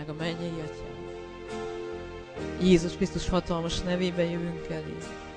a mennyei Atyám. Jézus Krisztus hatalmas nevében jövünk elé.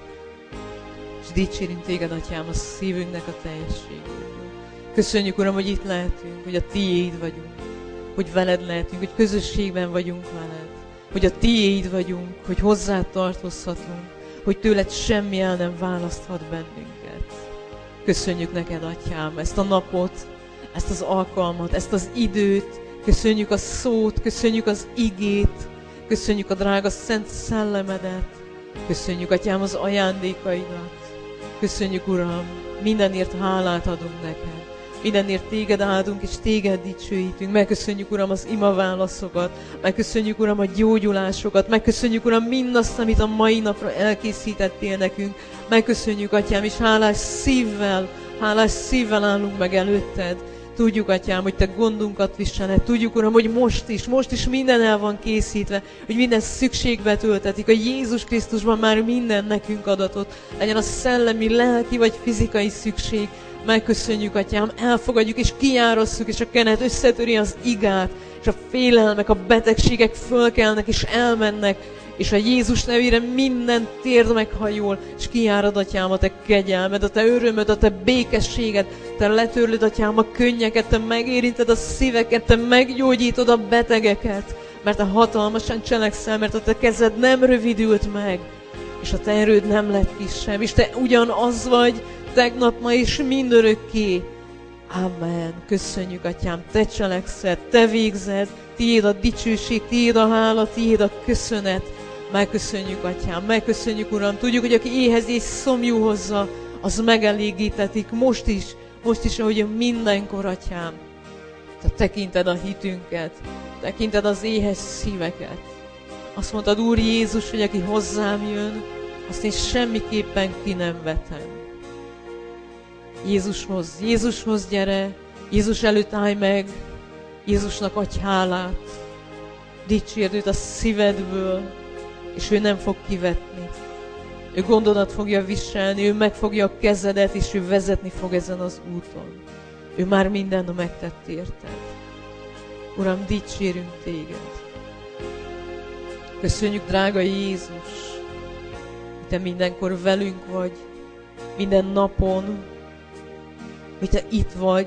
És dicsérünk Téged, Atyám, a szívünknek a teljességéből. Köszönjük, Uram, hogy itt lehetünk, hogy a Tiéd vagyunk, hogy veled lehetünk, hogy közösségben vagyunk veled, hogy a Tiéd vagyunk, hogy hozzád tartozhatunk, hogy tőled semmi el nem választhat bennünket. Köszönjük neked, Atyám, ezt a napot, ezt az alkalmat, ezt az időt, köszönjük a szót, köszönjük az igét, köszönjük a drága Szent Szellemedet, köszönjük, Atyám, az ajándékaidat, köszönjük, Uram, mindenért hálát adunk neked, mindenért Téged áldunk és Téged dicsőítünk, megköszönjük, Uram, az imaválaszokat, megköszönjük, Uram, a gyógyulásokat, megköszönjük, Uram, mindazt, amit a mai napra elkészítettél nekünk, megköszönjük, Atyám, és hálás szívvel állunk meg előtted. Tudjuk, Atyám, hogy Te gondunkat viseled. Tudjuk, Uram, hogy most is minden el van készítve, hogy minden szükségbe töltetik. A Jézus Krisztusban már minden nekünk adatot. Legyen a szellemi, lelki vagy fizikai szükség. Megköszönjük, Atyám, elfogadjuk és kiárasszuk, és a kenet összetöri az igát, és a félelmek, a betegségek fölkelnek és elmennek, és a Jézus nevére minden térd meghajol, és kiárad, Atyám, a Te kegyelmed, a Te örömöd, a Te békességed, Te letörlöd, Atyám, a könnyeket, Te megérinted a szíveket, Te meggyógyítod a betegeket, mert Te hatalmasan cselekszel, mert a Te kezed nem rövidült meg, és a Te erőd nem lett kisebb, és Te ugyanaz vagy, tegnap, ma és mindörökké. Amen. Köszönjük, Atyám, Te cselekszel, Te végzed, Tiéd a dicsőség, Tiéd a hála, Tiéd a köszönet. Megköszönjük, Atyám, megköszönjük, Uram. Tudjuk, hogy aki éhez és szomjú hozza, az megelégítetik. Most is, ahogy mindenkor, Atyám. Te tekinted a hitünket, tekinted az éhes szíveket. Azt mondtad, Úr Jézus, hogy aki hozzám jön, azt én semmiképpen ki nem vetem. Jézushoz gyere, Jézus előtt állj meg, Jézusnak adj hálát, dicsérd őt a szívedből, és ő nem fog kivetni. Ő gondodat fogja viselni, ő megfogja a kezedet, és ő vezetni fog ezen az úton. Ő már mindent megtett érted. Uram, dicsérünk Téged. Köszönjük, drága Jézus, hogy Te mindenkor velünk vagy, minden napon, hogy Te itt vagy,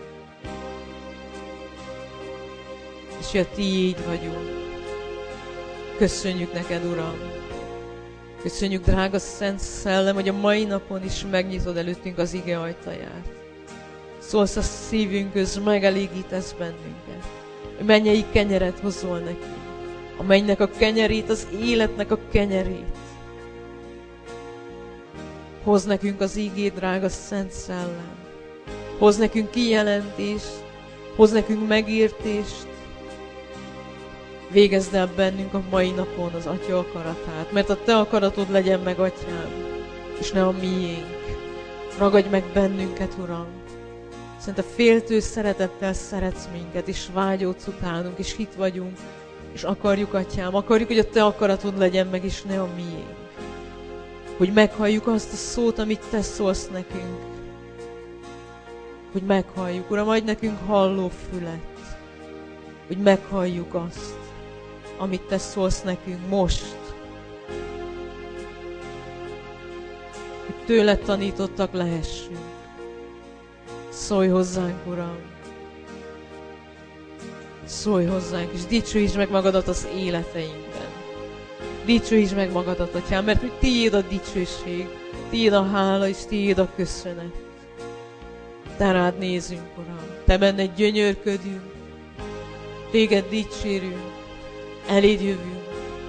és hogy a Tiéd vagyunk. Köszönjük neked, Uram! Köszönjük, drága Szent Szellem, hogy a mai napon is megnyitod előttünk az ige ajtaját. Szólsz a szívünkhöz, megelégítesz bennünket. A mennyei kenyeret hozol nekünk. A mennynek a kenyerét, az életnek a kenyerét. Hoz nekünk az ígét, drága Szent Szellem. Hoz nekünk kijelentést, hoz nekünk megértést. Végezd el bennünk a mai napon az Atya akaratát, mert a Te akaratod legyen meg, Atyám, és ne a miénk. Ragadj meg bennünket, Uram. Szent a féltő szeretettel szeretsz minket, és vágyódsz utánunk, és hit vagyunk, és akarjuk, Atyám, akarjuk, hogy a Te akaratod legyen meg, és ne a miénk. Hogy meghalljuk azt a szót, amit Te szólsz nekünk. Hogy meghalljuk, Uram, adj nekünk halló fület, hogy meghalljuk azt, amit Te szólsz nekünk most. Hogy tőled tanítottak lehessünk. Szólj hozzánk, Uram. Szólj hozzánk, és dicsőítsd meg magadat az életeinkben. Dicsőítsd meg magadat, Atyám, mert hogy Tiéd a dicsőség, Tiéd a hála, és Tiéd a köszönet. Te rád nézünk, Uram. Te benned gyönyörködünk. Téged dicsérünk. Eléd jövünk.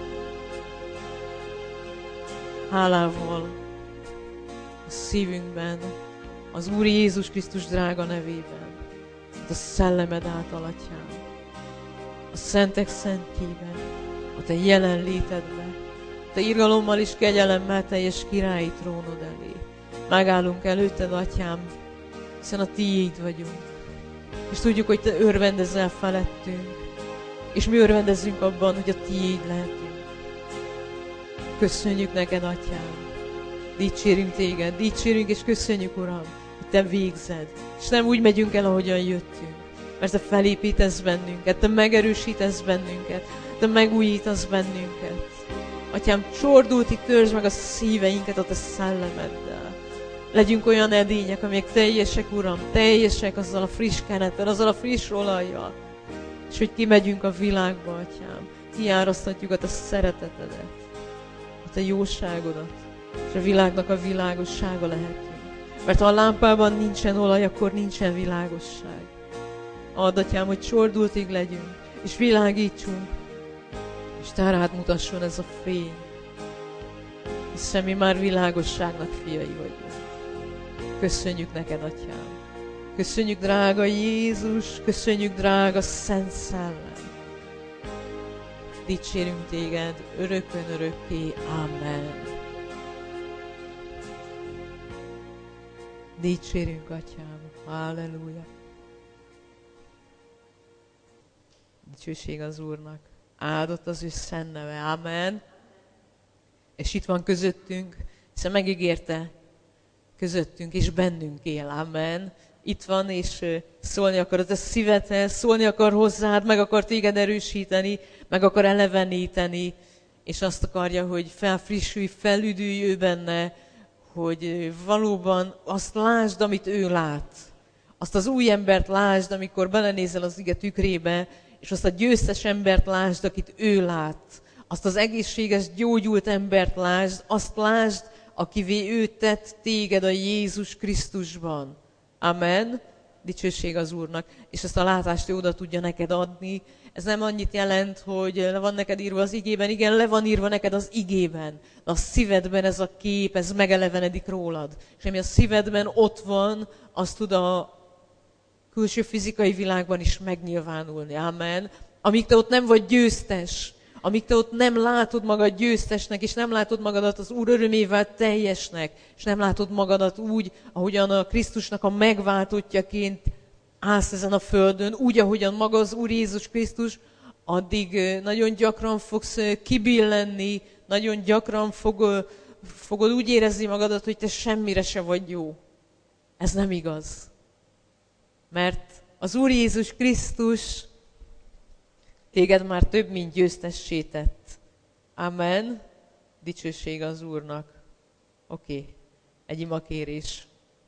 Hálával a szívünkben, az Úr Jézus Krisztus drága nevében, a szellemed által, Atyám, a szentek szentjében, a Te jelenlétedben, a Te irgalommal és kegyelemmel teljes királyi trónod elé. Megállunk előtted, Atyám, hiszen a Tiéd vagyunk, és tudjuk, hogy Te örvendezel felettünk, és mi örvendezzünk abban, hogy a Tiéd lehetünk. Köszönjük neked, Atyám, dicsérünk Téged, dicsérünk és köszönjük, Uram, hogy Te végzed, és nem úgy megyünk el, ahogyan jöttünk, mert Te felépítesz bennünket, Te megerősítesz bennünket, Te megújítasz bennünket. Atyám, csordultig törzs meg a szíveinket a Te szellemeddel. Legyünk olyan edények, amelyek teljesek, Uram, teljesek azzal a friss kenettel, azzal a friss olajjal. És hogy kimegyünk a világba, Atyám, kiárasztatjuk a Te szeretetedet, a Te jóságodat, és a világnak a világossága lehetünk. Mert ha a lámpában nincsen olaj, akkor nincsen világosság. Add, Atyám, hogy csordultig legyünk, és világítsunk, és Te rád mutasson ez a fény, hiszen mi már világosságnak fiai vagyunk. Köszönjük neked, Atyám. Köszönjük, drága Jézus, köszönjük, drága Szent Szellem. Dicsérünk téged örökön örökké. Amen. Dicsérünk, Atyám. Halleluja. Dicsőség az Úrnak. Áldott az ő szent neve. Amen. És itt van közöttünk, hiszen megígérte, közöttünk és bennünk él. Amen. Itt van, és szólni akar a szívedhez, szólni akar hozzád, meg akar téged erősíteni, meg akar eleveníteni, és azt akarja, hogy felfrissülj, felüdülj ő benne, hogy valóban azt lásd, amit ő lát. Azt az új embert lásd, amikor belenézel az ige tükrébe, és azt a győztes embert lásd, akit ő lát. Azt az egészséges, gyógyult embert lásd, azt lásd, akivé ő tett téged a Jézus Krisztusban. Amen. Dicsőség az Úrnak. És ezt a látást ő oda tudja neked adni. Ez nem annyit jelent, hogy le van neked írva az igében. Igen, le van írva neked az igében. De a szívedben ez a kép, ez megelevenedik rólad. És ami a szívedben ott van, az tud a külső fizikai világban is megnyilvánulni. Amen. Amíg te ott nem vagy győztes, amíg te ott nem látod magad győztesnek, és nem látod magadat az Úr örömével teljesnek, és nem látod magadat úgy, ahogyan a Krisztusnak a megváltottjaként állsz ezen a földön, úgy, ahogyan maga az Úr Jézus Krisztus, addig nagyon gyakran fogsz kibillenni, nagyon gyakran fogod úgy érezni magadat, hogy te semmire se vagy jó. Ez nem igaz. Mert az Úr Jézus Krisztus téged már több, mint győztessé tett. Amen. Dicsőség az Úrnak. Oké. Egy imakérés.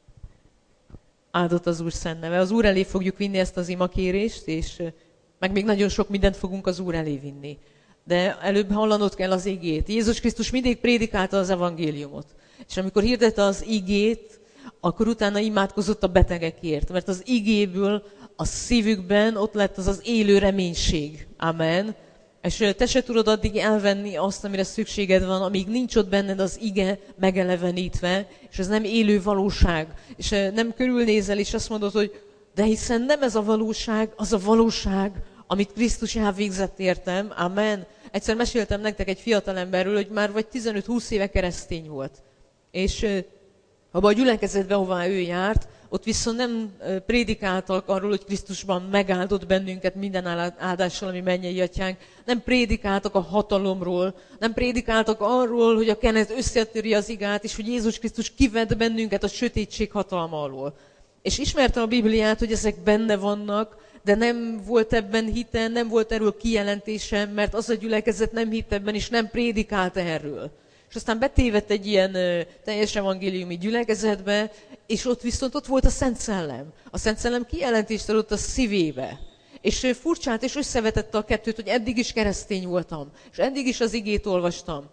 Áldott az Úr szent neve. Az Úr elé fogjuk vinni ezt az imakérést, és meg még nagyon sok mindent fogunk az Úr elé vinni. De előbb hallanod kell az igét. Jézus Krisztus mindig prédikálta az evangéliumot. És amikor hirdette az igét, akkor utána imádkozott a betegekért. Mert az igéből a szívükben ott lett az az élő reménység. Amen. És te se tudod addig elvenni azt, amire szükséged van, amíg nincs ott benned az ige megelevenítve, és ez nem élő valóság. És nem körülnézel, és azt mondod, hogy de hiszen nem ez a valóság, az a valóság, amit Krisztus elvégzett értem. Amen. Egyszer meséltem nektek egy fiatalemberről, hogy már vagy 15-20 éve keresztény volt. És abban a gyülekezetben, ahová ő járt, ott viszont nem prédikáltak arról, hogy Krisztusban megáldott bennünket minden áldással, ami mennyei atyánk. Nem prédikáltak a hatalomról, nem prédikáltak arról, hogy a kenet összetöri az igát, és hogy Jézus Krisztus kivett bennünket a sötétség hatalma alól. És ismerte a Bibliát, hogy ezek benne vannak, de nem volt ebben hite, nem volt erről kijelentése, mert az a gyülekezet nem hitt ebben, és nem prédikált erről. És aztán betévedt egy ilyen teljes evangéliumi gyülekezetbe, és ott viszont ott volt a Szent Szellem. A Szent Szellem kijelentést adott a szívébe. És furcsált, és összevetette a kettőt, hogy eddig is keresztény voltam, és eddig is az igét olvastam.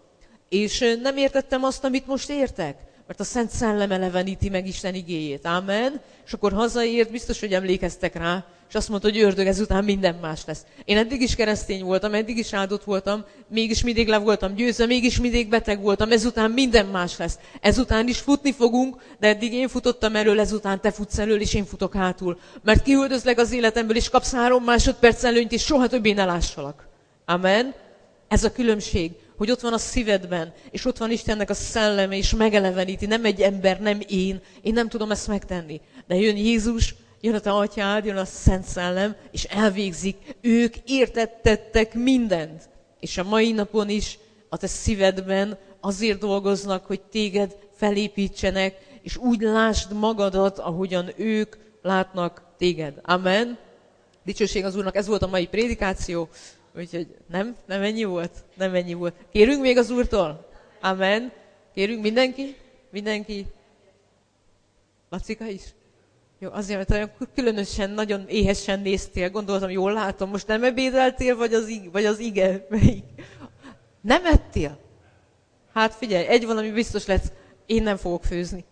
És nem értettem azt, amit most értek, mert a Szent Szellem eleveníti meg Isten igéjét. Amen. És akkor hazaért, biztos, hogy emlékeztek rá, és azt mondta, hogy ördög, ezután minden más lesz. Én eddig is keresztény voltam, eddig is áldott voltam, mégis mindig le voltam győzve, mégis mindig beteg voltam, ezután minden más lesz. Ezután is futni fogunk, de eddig én futottam elől, ezután te futsz elől, és én futok hátul. Mert kiüldözlek az életemből, és kapsz 3 másodperc előnyt, és soha többé ne lássalak. Amen. Ez a különbség, hogy ott van a szívedben, és ott van Istennek a szelleme, és megeleveníti, nem egy ember, nem én nem tudom ezt megtenni. De jön Jézus, jön a te atyád, jön a Szent Szellem, és elvégzik. Ők értettettek mindent. És a mai napon is a te szívedben azért dolgoznak, hogy téged felépítsenek, és úgy lásd magadat, ahogyan ők látnak téged. Amen. Dicsőség az Úrnak, ez volt a mai prédikáció, úgyhogy nem ennyi volt? Nem ennyi volt. Kérünk még az Úrtól? Amen. Kérünk mindenki? Lacika is? Jó, azért, mert olyan különösen, nagyon éhesen néztél, gondoltam, jól látom, most nem ebédeltél, vagy az ige? Melyik? Nem ettél? Hát figyelj, egy valami biztos lesz, én nem fogok főzni.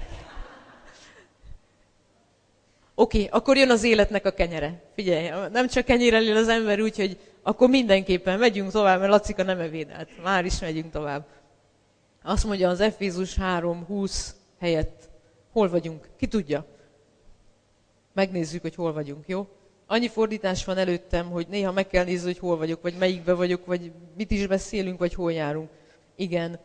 Oké, akkor jön az életnek a kenyere. Figyelj, nem csak kenyérrel él az ember, úgyhogy akkor mindenképpen megyünk tovább, mert Lacika nem ebédelt. Már is megyünk tovább. Azt mondja az Efézus 3:20 helyett. Hol vagyunk? Ki tudja? Megnézzük, hogy hol vagyunk, jó? Annyi fordítás van előttem, hogy néha meg kell nézni, hogy hol vagyok, vagy melyikbe vagyok, vagy mit is beszélünk, vagy hol járunk. Igen,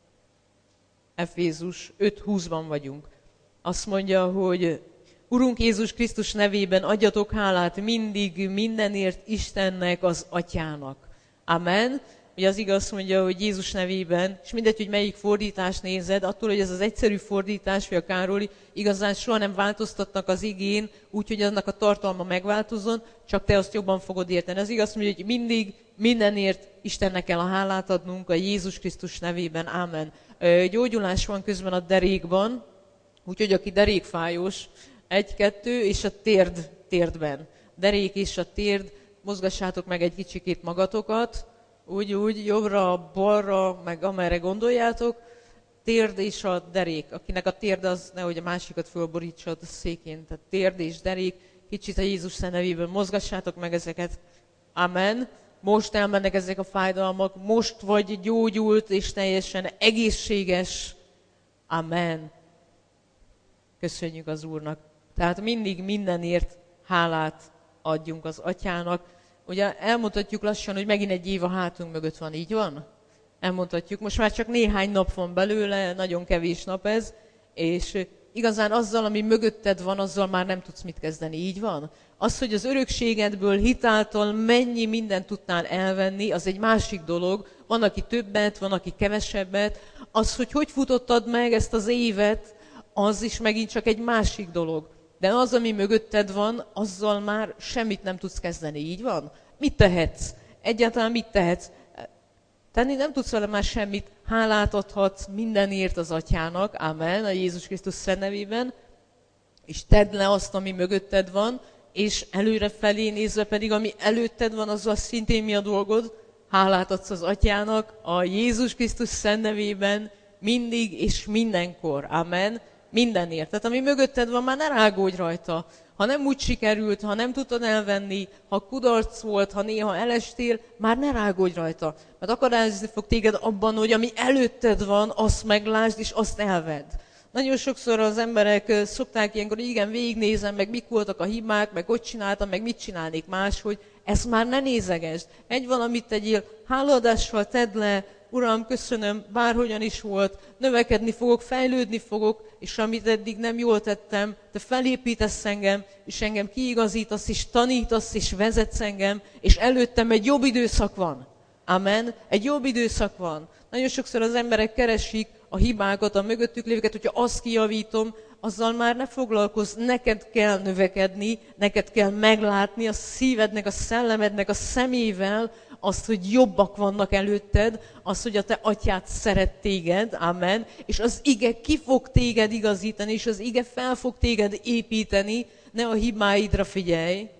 Efézus 5:20-ban vagyunk. Azt mondja, hogy Urunk Jézus Krisztus nevében adjatok hálát mindig, mindenért Istennek, az Atyának. Amen. Ugye az igaz mondja, hogy Jézus nevében, és mindegy, hogy melyik fordítást nézed, attól, hogy ez az egyszerű fordítás, vagy a Károli, igazán soha nem változtatnak az igén, úgyhogy annak a tartalma megváltozzon, csak te azt jobban fogod érteni. Az igaz mondja, hogy mindig, mindenért Istennek kell a hálát adnunk a Jézus Krisztus nevében. Amen. Gyógyulás van közben a derékban, úgyhogy aki derékfájós, 1-2, és a térdben. Derék és a térd, mozgassátok meg egy kicsikét magatokat, úgy, jobbra, balra, meg amerre gondoljátok. Térd és a derék. Akinek a térd az, nehogy a másikat fölborítsad a székén. Tehát térd és derék, kicsit a Jézus nevében mozgassátok meg ezeket. Amen. Most elmennek ezek a fájdalmak, most vagy gyógyult és teljesen egészséges. Amen. Köszönjük az Úrnak. Tehát mindig mindenért hálát adjunk az Atyának. Ugye elmondhatjuk lassan, hogy megint egy év a hátunk mögött van, így van? Elmondhatjuk, most már csak néhány nap van belőle, nagyon kevés nap ez, és igazán azzal, ami mögötted van, azzal már nem tudsz mit kezdeni, így van? Az, hogy az örökségedből hitáltal mennyi mindent tudnál elvenni, az egy másik dolog. Van, aki többet, van, aki kevesebbet. Az, hogy futottad meg ezt az évet, az is megint csak egy másik dolog. De az, ami mögötted van, azzal már semmit nem tudsz kezdeni, így van? Mit tehetsz? Egyáltalán mit tehetsz? Tenni nem tudsz vele már semmit, hálát adhatsz mindenért az Atyának, amen, a Jézus Krisztus szent nevében, és tedd le azt, ami mögötted van, és előre felé nézve pedig, ami előtted van, azzal szintén mi a dolgod? Hálát adsz az Atyának, a Jézus Krisztus szent nevében, mindig és mindenkor, amen. Mindenért. Tehát ami mögötted van, már ne rágódj rajta. Ha nem úgy sikerült, ha nem tudtad elvenni, ha kudarc volt, ha néha elestél, már ne rágódj rajta. Mert akadályozni fog téged abban, hogy ami előtted van, azt meglásd és azt elvedd. Nagyon sokszor az emberek szokták ilyenkor, hogy igen, végignézem, meg mik voltak a hibák, meg hogy csináltam, meg mit csinálnék máshogy. Ezt már ne nézegesd. Egy valamit tegyél, hálaadással tedd le, Uram, köszönöm, bárhogyan is volt, növekedni fogok, fejlődni fogok, és amit eddig nem jól tettem, te felépítesz engem, és engem kiigazítasz, és tanítasz, és vezetsz engem, és előttem egy jobb időszak van. Amen. Egy jobb időszak van. Nagyon sokszor az emberek keresik a hibákat, a mögöttük lévőket, hogyha azt kijavítom, azzal már ne foglalkozz, neked kell növekedni, neked kell meglátni a szívednek, a szellemednek, a szemével, azt, hogy jobbak vannak előtted, azt, hogy a te atyád szeret téged, amen, és az ige ki fog téged igazítani, és az ige fel fog téged építeni, ne a hibáidra figyelj,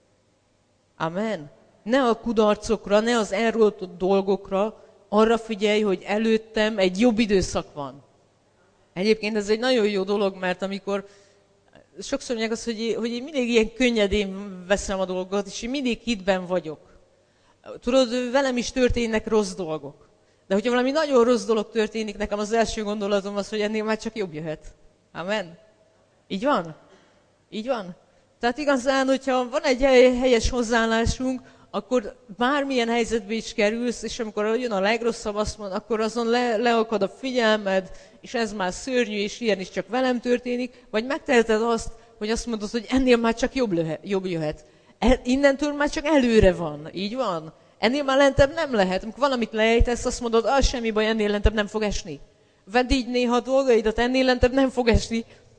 amen. Ne a kudarcokra, ne az elrontott dolgokra, arra figyelj, hogy előttem egy jobb időszak van. Egyébként ez egy nagyon jó dolog, mert amikor sokszor mondják azt, hogy én mindig ilyen könnyedén veszem a dolgot, és én mindig hitben vagyok. Tudod, velem is történnek rossz dolgok. De hogyha valami nagyon rossz dolog történik, nekem az első gondolatom az, hogy ennél már csak jobb jöhet. Amen. Így van? Így van? Tehát igazán, hogyha van egy helyes hozzáállásunk, akkor bármilyen helyzetbe is kerülsz, és amikor jön a legrosszabb, azt mond, akkor azon leakad a figyelmed, és ez már szörnyű, és ilyen is csak velem történik, vagy megteheted azt, hogy azt mondod, hogy ennél már csak jobb jöhet. Innentől már csak előre van, így van? Ennél már lentebb nem lehet. Amikor valamit lejtesz, azt mondod, semmi baj, ennél lentebb nem fog esni. Vedd így néha a dolgaidat, ennél lentebb nem fog esni.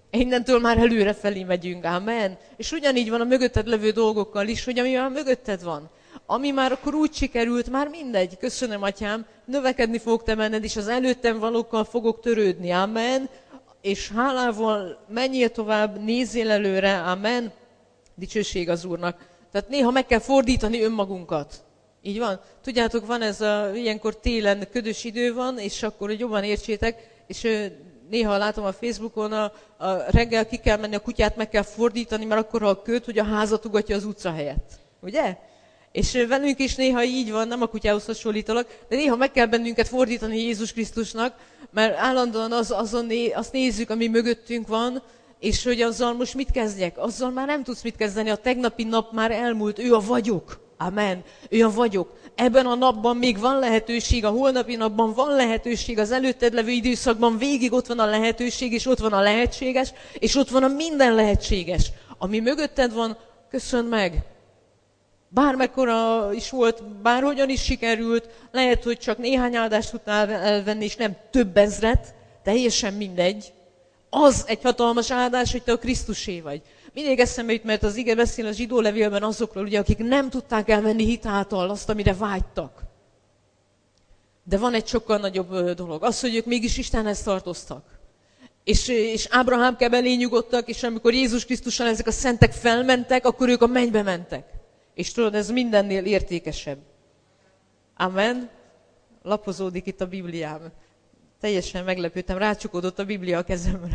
Innentől már előrefelé megyünk, amen. És ugyanígy van a mögötted levő dolgokkal is, hogy ami már mögötted van, ami már akkor úgy sikerült, már mindegy, köszönöm, atyám, növekedni fog te benned, és az előttem valókkal fogok törődni, amen. És hálával menjél tovább, nézzél előre, amen. Dicsőség az Úrnak. Tehát néha meg kell fordítani önmagunkat. Így van? Tudjátok, van ez ilyenkor télen ködös idő van, és akkor, hogy jobban értsétek, és néha látom a Facebookon, a reggel ki kell menni, a kutyát meg kell fordítani, mert akkor a köd, hogy a házat ugatja az utca helyett. Ugye? És velünk is néha így van, nem a kutyához hasonlítalak, de néha meg kell bennünket fordítani Jézus Krisztusnak, mert állandóan azt nézzük, ami mögöttünk van, és hogy azzal most mit kezdjek? Azzal már nem tudsz mit kezdeni, a tegnapi nap már elmúlt, ő a vagyok. Amen. Ő a vagyok. Ebben a napban még van lehetőség, a holnapi napban van lehetőség, az előtted levő időszakban végig ott van a lehetőség, és ott van a lehetséges, és ott van a minden lehetséges. Ami mögötted van, köszönd meg. Bármekkora is volt, bárhogyan is sikerült, lehet, hogy csak néhány áldást tudtál elvenni, és nem több ezret, teljesen mindegy. Az egy hatalmas áldás, hogy te a Krisztusé vagy. Mindig eszembe jut, mert az ige beszél a zsidó levélben azokról, ugye, akik nem tudták elvenni hitáltal azt, amire vágytak. De van egy sokkal nagyobb dolog. Az, hogy ők mégis Istenhez tartoztak. És Ábrahám kebelé nyugodtak, és amikor Jézus Krisztussal ezek a szentek felmentek, akkor ők a mennybe mentek. És tudod, ez mindennél értékesebb. Amen. Lapozódik itt a Bibliám. Teljesen meglepődtem, rácsukódott a Biblia a kezemre.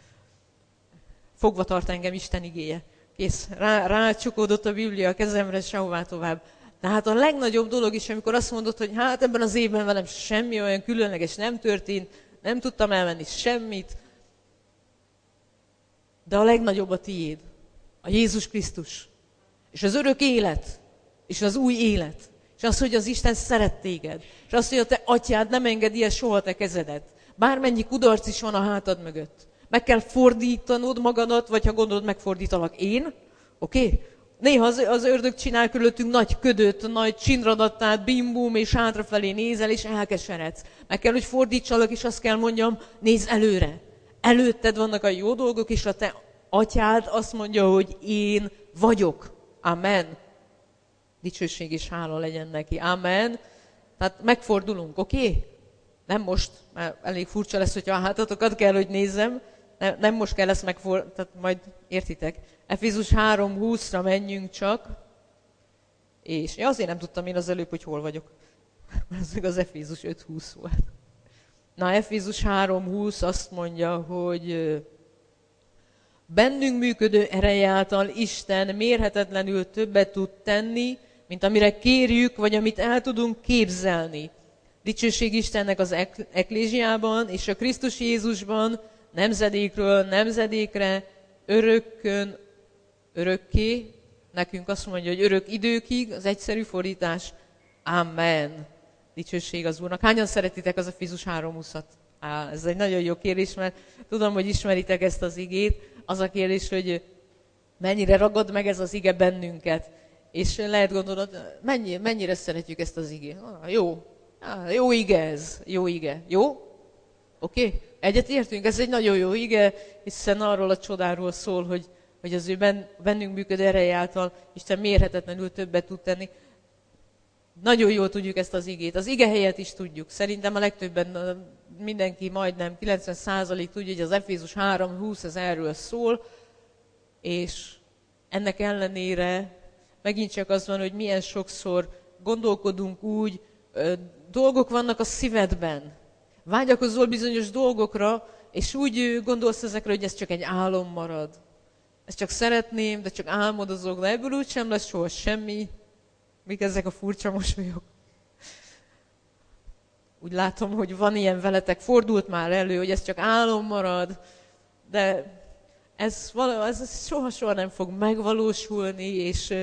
Fogva tart engem Isten igéje. Kész, rácsukódott a Biblia a kezemre, sehová tovább. De hát a legnagyobb dolog is, amikor azt mondod, hogy hát ebben az évben velem semmi olyan különleges nem történt, nem tudtam elmenni semmit, de a legnagyobb a tiéd, a Jézus Krisztus, és az örök élet, és az új élet, és az, hogy az Isten szeret téged, és az, hogy a te atyád nem engedi el soha te kezedet, bármennyi kudarc is van a hátad mögött. Meg kell fordítanod magadat, vagy ha gondolod, megfordítalak én, oké? Néha az ördög csinál körülöttünk nagy ködöt, nagy csinradattát, bim-bum, és hátrafelé nézel, és elkeseredsz. Meg kell, hogy fordítsalak, és azt kell mondjam, nézz előre. Előtted vannak a jó dolgok, és a te atyád azt mondja, hogy én vagyok. Amen. Dicsőség és hála legyen neki. Amen. Tehát megfordulunk, oké? Nem most, mert elég furcsa lesz, hogyha a hátatokat kell, hogy nézzem. Nem most kell ezt megfordulni, tehát majd értitek. Efézus 3:20-ra menjünk csak. És azért nem tudtam én az előbb, hogy hol vagyok. Ez meg az Efézus 5:20 volt. Na, Efézus 3:20 azt mondja, hogy bennünk működő ereje által Isten mérhetetlenül többet tud tenni, mint amire kérjük, vagy amit el tudunk képzelni. Dicsőség Istennek az eklésiában és a Krisztus Jézusban, nemzedékről nemzedékre, örökkön örökké. Nekünk azt mondja, hogy örök időkig, az egyszerű fordítás. Amen. Dicsőség az Úrnak. Hányan szeretitek az Efézus 3:20-at? Ez egy nagyon jó kérdés, mert tudom, hogy ismeritek ezt az igét. Az a kérdés, hogy mennyire ragad meg ez az ige bennünket. És lehet gondolod, mennyire szeretjük ezt az igét. Jó. Jó ige ez. Jó ige. Jó? Oké? Egyet értünk, ez egy nagyon jó ige, hiszen arról a csodáról szól, hogy az ő bennünk működő ereje által Isten mérhetetlenül többet tud tenni. Nagyon jól tudjuk ezt az igét. Az ige helyet is tudjuk. Szerintem a legtöbben, mindenki majdnem 90% tudja, hogy az Efézus 3:20 ez erről szól, és ennek ellenére megint csak az van, hogy milyen sokszor gondolkodunk úgy, dolgok vannak a szívedben. Vágyakozol bizonyos dolgokra, és úgy gondolsz ezekre, hogy ez csak egy álom marad. Ezt csak szeretném, de csak álmodozok, de ebből úgysem lesz soha semmi. Mik ezek a furcsa mosolyok? Úgy látom, hogy van ilyen veletek, fordult már elő, hogy ez csak álom marad, de ez soha nem fog megvalósulni, és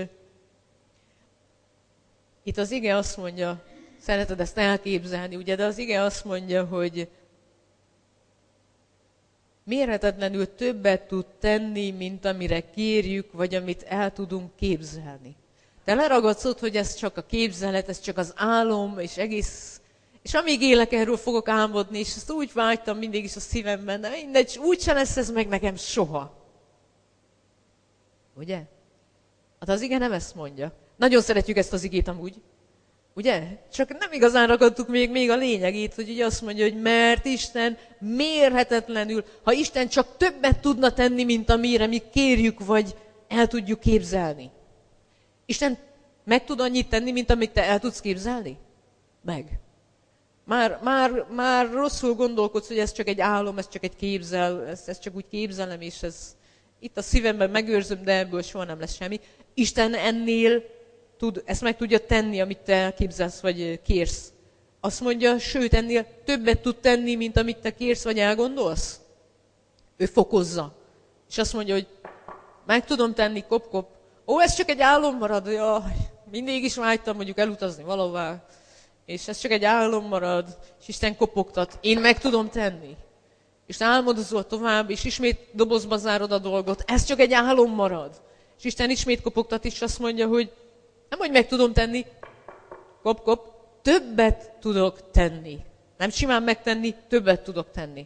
itt az ige azt mondja, szereted ezt elképzelni, ugye, de az ige azt mondja, hogy mérhetetlenül többet tud tenni, mint amire kérjük, vagy amit el tudunk képzelni. Te leragadsz ott, hogy ez csak a képzelet, ez csak az álom, és És amíg élek, erről fogok álmodni, és ezt úgy vágytam mindig is a szívemben, de mindegy, úgyse lesz ez meg nekem soha. Ugye? Hát az ige nem ezt mondja. Nagyon szeretjük ezt az igét amúgy. Ugye? Csak nem igazán ragadtuk még a lényegét, hogy ugye azt mondja, hogy mert Isten mérhetetlenül, ha Isten csak többet tudna tenni, mint amire mi kérjük, vagy el tudjuk képzelni. Isten meg tud annyit tenni, mint amit te el tudsz képzelni? Meg. Már rosszul gondolkodsz, hogy ez csak egy álom, ez csak egy ezt csak úgy képzelem, és ez itt a szívemben megőrzöm, de ebből soha nem lesz semmi. Isten ennél ezt meg tudja tenni, amit te elképzelsz, vagy kérsz. Azt mondja, sőt, ennél többet tud tenni, mint amit te kérsz, vagy elgondolsz. Ő fokozza. És azt mondja, hogy meg tudom tenni, kop-kop. Ó, ez csak egy álom marad, jaj, mindig is vágytam mondjuk elutazni valahová. És ez csak egy álom marad, és Isten kopogtat. Én meg tudom tenni. És álmodozol tovább, és ismét dobozba zárod a dolgot. Ez csak egy álom marad. És Isten ismét kopogtat, és azt mondja, hogy nem, hogy meg tudom tenni, kop-kop, többet tudok tenni. Nem simán megtenni, többet tudok tenni.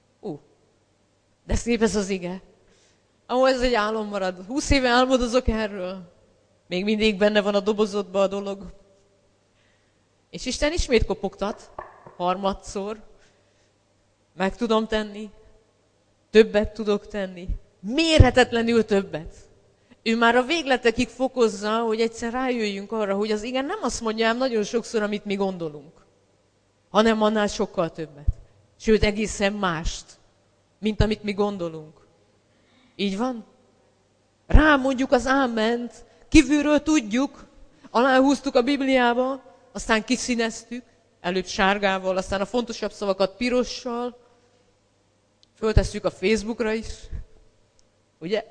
De szép ez az ige. Ez egy álom marad. 20 éve álmodozok erről. Még mindig benne van a dobozodban a dolog. És Isten ismét kopogtat, harmadszor. Meg tudom tenni, többet tudok tenni. Mérhetetlenül többet. Ő már a végletekig fokozza, hogy egyszer rájöjjünk arra, hogy az igen nem azt mondja ám nagyon sokszor, amit mi gondolunk, hanem annál sokkal többet. Sőt, egészen mást, mint amit mi gondolunk. Így van? Rámondjuk az áment, kívülről tudjuk, aláhúztuk a Bibliába, aztán kiszíneztük, előbb sárgával, aztán a fontosabb szavakat pirossal, föltesszük a Facebookra is, ugye?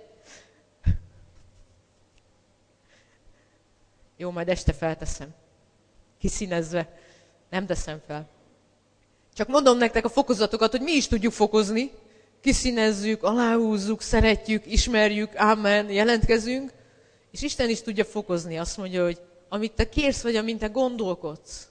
Jó, majd este felteszem. Kiszínezve. Nem teszem fel. Csak mondom nektek a fokozatokat, hogy mi is tudjuk fokozni. Kiszínezzük, aláhúzzuk, szeretjük, ismerjük, ámen, jelentkezünk. És Isten is tudja fokozni. Azt mondja, hogy amit te kérsz, vagy amint te gondolkodsz.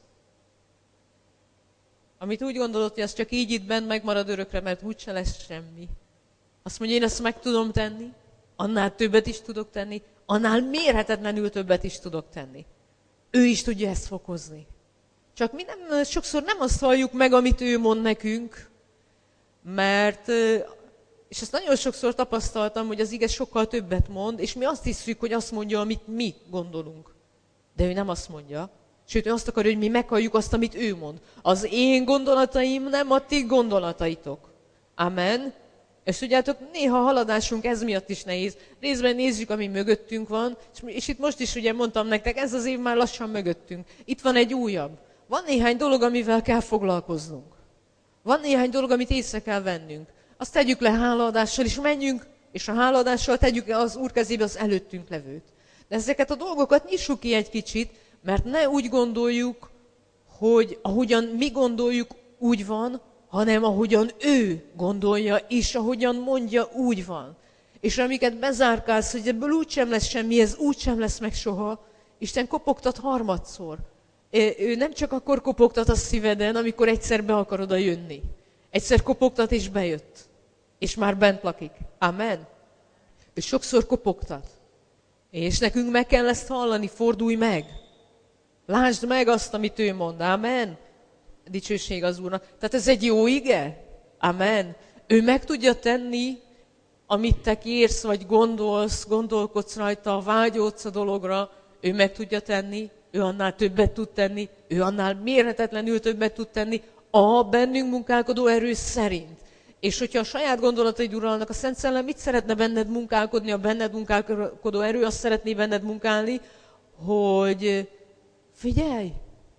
Amit úgy gondolod, hogy az csak így itt bent megmarad örökre, mert úgyse lesz semmi. Azt mondja, én ezt meg tudom tenni, annál többet is tudok tenni, annál mérhetetlenül többet is tudok tenni. Ő is tudja ezt fokozni. Csak mi sokszor nem azt halljuk meg, amit ő mond nekünk, mert, és ezt nagyon sokszor tapasztaltam, hogy az ige sokkal többet mond, és mi azt hiszük, hogy azt mondja, amit mi gondolunk. De ő nem azt mondja. Sőt, ő azt akarja, hogy mi meghalljuk azt, amit ő mond. Az én gondolataim nem a ti gondolataitok. Amen. És tudjátok, néha a haladásunk ez miatt is nehéz. Részben nézzük, ami mögöttünk van, és itt most is ugye mondtam nektek, ez az év már lassan mögöttünk. Itt van egy újabb. Van néhány dolog, amivel kell foglalkoznunk. Van néhány dolog, amit észre kell vennünk. Azt tegyük le hálaadással, és menjünk, és a hálaadással tegyük az Úr kezébe az előttünk levőt. De ezeket a dolgokat nyissuk ki egy kicsit, mert ne úgy gondoljuk, hogy ahogyan mi gondoljuk, úgy van, hanem ahogyan ő gondolja, és ahogyan mondja, úgy van. És amiket bezárkálsz, hogy ebből úgysem lesz semmi, ez úgysem lesz meg soha, Isten kopogtat harmadszor. Ő nem csak akkor kopogtat a szíveden, amikor egyszer be akar oda jönni. Egyszer kopogtat, és bejött. És már bent lakik. Amen. Ő sokszor kopogtat. És nekünk meg kell ezt hallani, fordulj meg. Lásd meg azt, amit ő mond. Amen. Dicsőség az Úrnak. Tehát ez egy jó ige? Amen. Ő meg tudja tenni, amit te kérsz, vagy gondolsz, gondolkodsz rajta, vágyódsz a dologra, ő meg tudja tenni, ő annál többet tud tenni, ő annál mérhetetlenül többet tud tenni, a bennünk munkálkodó erő szerint. És hogyha a saját gondolataid uralnak, a Szent Szellem mit szeretne benned munkálkodni, a benned munkálkodó erő azt szeretné benned munkálni, hogy figyelj,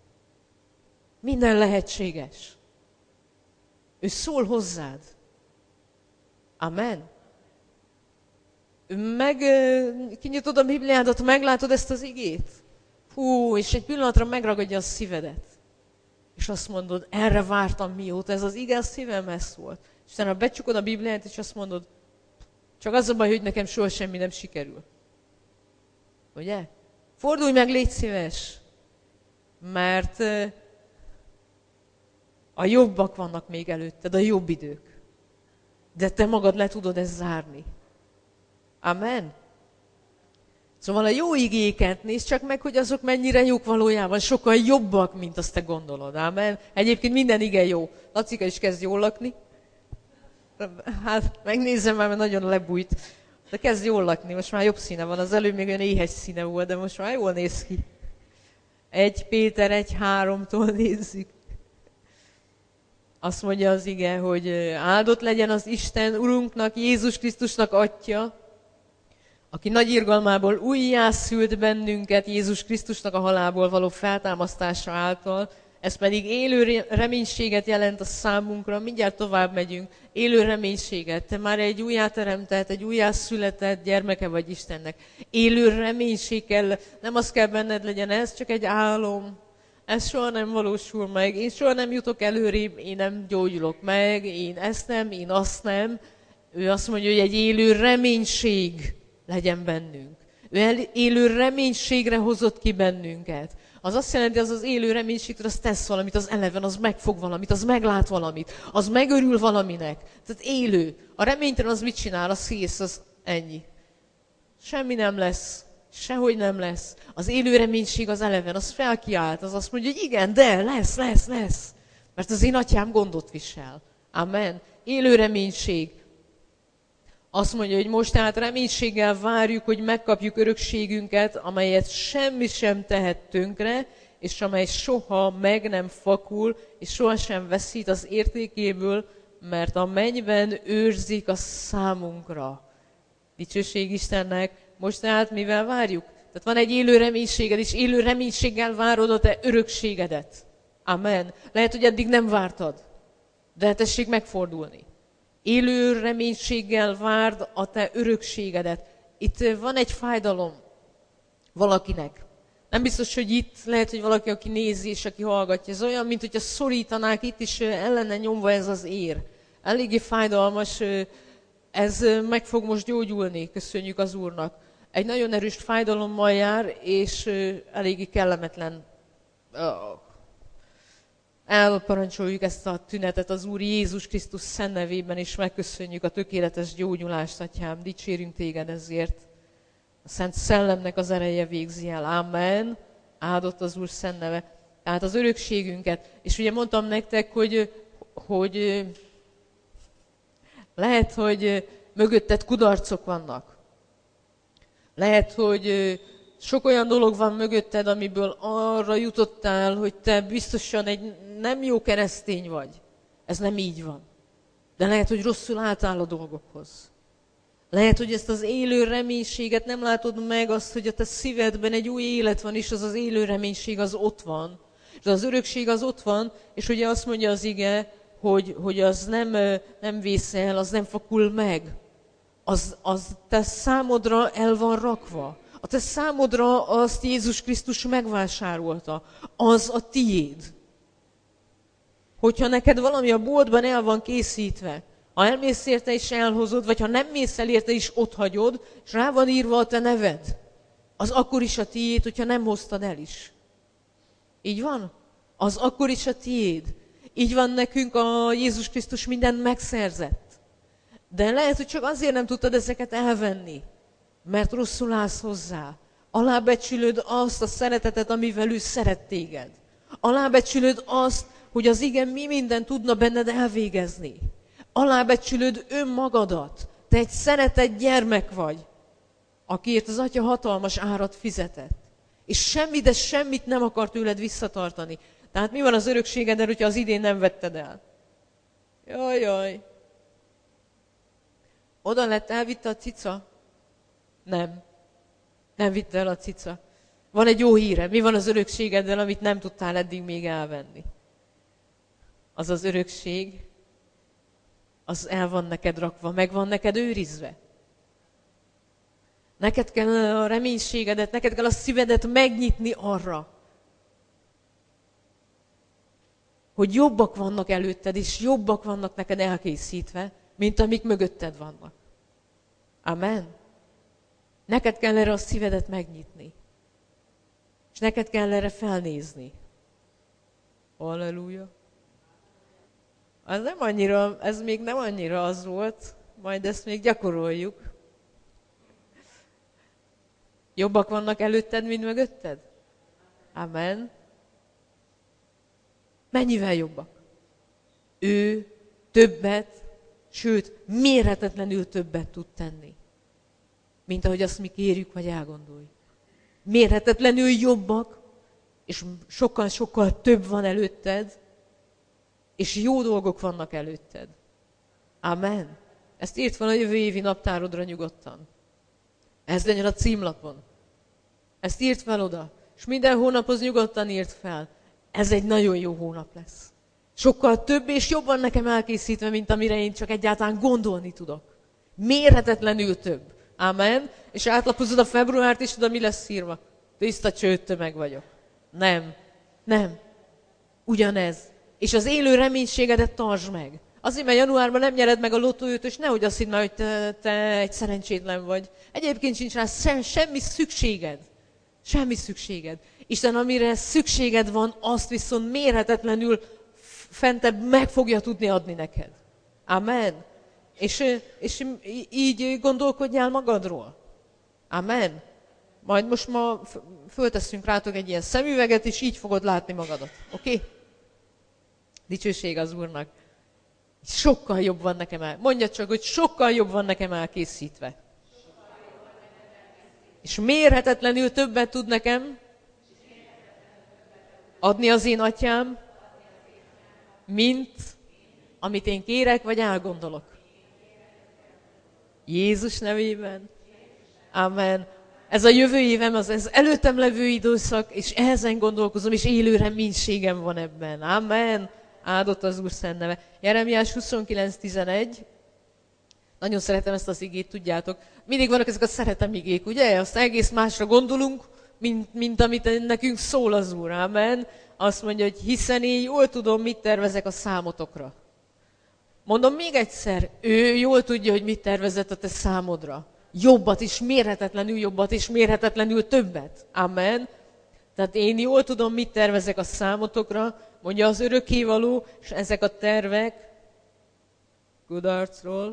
minden lehetséges. Ő szól hozzád. Amen. Kinyitod a Bibliádat, meglátod ezt az igét. Hú, és egy pillanatra megragadja a szívedet. És azt mondod, erre vártam mióta, ez az ige a szívemhez szólt. És utána becsukod a Bibliát, és azt mondod, csak az a baj, hogy nekem soha semmi nem sikerül. Ugye? Fordulj meg, légy szíves. Mert A jobbak vannak még előtted, a jobb idők. De te magad le tudod ezt zárni. Amen. Szóval a jó igéket nézd csak meg, hogy azok mennyire jók valójában. Sokkal jobbak, mint azt te gondolod. Amen. Egyébként minden ige jó. Lacika is kezd jól lakni. Hát megnézem már, mert nagyon lebújt. De kezd jól lakni. Most már jobb színe van. Az előbb még olyan éhes színe volt, de most már jól néz ki. 1 Péter 1:3-tól nézzük. Azt mondja az ige, hogy áldott legyen az Isten Urunknak, Jézus Krisztusnak Atya, aki nagy irgalmából újjászült bennünket Jézus Krisztusnak a halálból való feltámasztása által, ez pedig élő reménységet jelent a számunkra, mindjárt tovább megyünk, élő reménységet. Te már egy újjáteremtett, egy újjászületett gyermeke vagy Istennek. Élő reménység kell, nem az kell benned legyen, ez csak egy álom. Ez soha nem valósul meg, én soha nem jutok előrébb, én nem gyógyulok meg, én ezt nem, én azt nem. Ő azt mondja, hogy egy élő reménység legyen bennünk. Ő élő reménységre hozott ki bennünket. Az azt jelenti, az az élő reménységtől az tesz valamit, az eleven, az megfog valamit, az meglát valamit, az megörül valaminek. Tehát élő. A reménytelen az mit csinál? Az kész, az ennyi. Semmi nem lesz. Sehogy nem lesz. Az élő reménység az eleven, az felkiált, az azt mondja, hogy igen, de lesz. Mert az én atyám gondot visel. Amen. Élő reménység. Azt mondja, hogy most tehát reménységgel várjuk, hogy megkapjuk örökségünket, amelyet semmi sem tehet tönkre, és amely soha meg nem fakul, és sohasem veszít az értékéből, mert a mennyben őrzik a számunkra. Dicsőség Istennek. Most tehát mivel várjuk? Tehát van egy élő reménységed, és élő reménységgel várod a te örökségedet. Amen. Lehet, hogy eddig nem vártad, de tessék megfordulni. Élő reménységgel várd a te örökségedet. Itt van egy fájdalom valakinek. Nem biztos, hogy itt lehet, hogy valaki, aki nézi és aki hallgatja. Ez olyan, mint hogyha szorítanák itt is ellene nyomva ez az ér. Eléggé fájdalmas, ez meg fog most gyógyulni, köszönjük az Úrnak. Egy nagyon erős fájdalommal jár, és eléggé kellemetlen. Elparancsoljuk ezt a tünetet az Úr Jézus Krisztus szent nevében, és megköszönjük a tökéletes gyógyulást, Atyám. Dicsérünk téged ezért. A Szent Szellemnek az ereje végzi el. Amen. Áldott az Úr szent neve. Tehát az örökségünket. És ugye mondtam nektek, hogy lehet, hogy mögötted kudarcok vannak. Lehet, hogy sok olyan dolog van mögötted, amiből arra jutottál, hogy te biztosan egy nem jó keresztény vagy. Ez nem így van. De lehet, hogy rosszul álltál a dolgokhoz. Lehet, hogy ezt az élő reménységet nem látod meg, azt, hogy a te szívedben egy új élet van, és az az élő reménység az ott van. És az örökség az ott van, és ugye azt mondja az ige, hogy az nem vészel, az nem fakul meg. Az te számodra el van rakva. A te számodra azt Jézus Krisztus megvásárolta. Az a tiéd. Hogyha neked valami a boltban el van készítve, ha elmész érte és elhozod, vagy ha nem mész el érte és otthagyod, és rá van írva a te neved, az akkor is a tiéd, hogyha nem hoztad el is. Így van? Az akkor is a tiéd. Így van nekünk a Jézus Krisztus mindent megszerzett. De lehet, hogy csak azért nem tudtad ezeket elvenni, mert rosszul állsz hozzá. Alábecsülöd azt a szeretetet, amivel ő szeret téged. Alábecsülöd azt, hogy az ige mi mindent tudna benned elvégezni. Alábecsülöd önmagadat. Te egy szeretett gyermek vagy, akiért az Atya hatalmas árat fizetett. És semmi, de semmit nem akar tőled visszatartani. Tehát mi van az örökségeddel, hogyha az idén nem vetted el? Jaj. Oda lett, elvitte a cica? Nem. Nem vitte el a cica. Van egy jó híre. Mi van az örökségeddel, amit nem tudtál eddig még elvenni? Az az örökség, az el van neked rakva, meg van neked őrizve. Neked kell a reménységedet, neked kell a szívedet megnyitni arra, hogy jobbak vannak előtted, és jobbak vannak neked elkészítve, mint amik mögötted vannak. Amen. Neked kell erre a szívedet megnyitni. És neked kell erre felnézni. Halleluja. Ez még nem annyira az volt, majd ezt még gyakoroljuk. Jobbak vannak előtted, mint mögötted? Amen. Mennyivel jobbak? Ő többet, sőt, mérhetetlenül többet tud tenni, mint ahogy azt mi kérjük, vagy elgondoljuk. Mérhetetlenül jobbak, és sokkal-sokkal több van előtted, és jó dolgok vannak előtted. Amen. Ezt írt fel a jövő évi naptárodra nyugodtan. Ez legyen a címlapon. Ezt írt fel oda. És minden hónaphoz nyugodtan írt fel. Ez egy nagyon jó hónap lesz. Sokkal több és jobban nekem elkészítve, mint amire én csak egyáltalán gondolni tudok. Mérhetetlenül több. Amen. És átlapozod a februárt, és oda mi lesz írva? Tiszta csőttömeg vagyok. Nem. Ugyanez. És az élő reménységedet tartsd meg. Azért, mert januárban nem nyered meg a lottóőt, és nehogy azt hidd már, hogy te egy szerencsétlen vagy. Egyébként sincs rá semmi szükséged. Semmi szükséged. Isten, amire szükséged van, azt viszont mérhetetlenül fentebb meg fogja tudni adni neked. Amen. És így gondolkodjál magadról. Amen. Majd most ma fölteszünk rátok egy ilyen szemüveget, és így fogod látni magadat. Oké? Okay? Dicsőség az Úrnak. Sokkal jobb van nekem Mondja csak, hogy sokkal jobb van nekem elkészítve. És mérhetetlenül többet tud nekem adni az én atyám, mint amit én kérek, vagy elgondolok. Jézus nevében. Amen. Ez a jövő évem, ez előttem levő időszak, és ezen gondolkozom, és élő reménységem van ebben. Amen. Áldott az Úr szent neve. Jeremiás 29:11. Nagyon szeretem ezt az igét, tudjátok. Mindig vannak ezek a szeretem igék, ugye? Azt egész másra gondolunk, mint amit nekünk szól az Úr. Amen. Azt mondja, hogy hiszen én jól tudom, mit tervezek a számotokra. Mondom még egyszer, ő jól tudja, hogy mit tervezett a te számodra. Jobbat is, mérhetetlenül jobbat, és mérhetetlenül többet. Amen. Tehát én jól tudom, mit tervezek a számotokra, mondja az örökkévaló, és ezek a tervek kudarcról,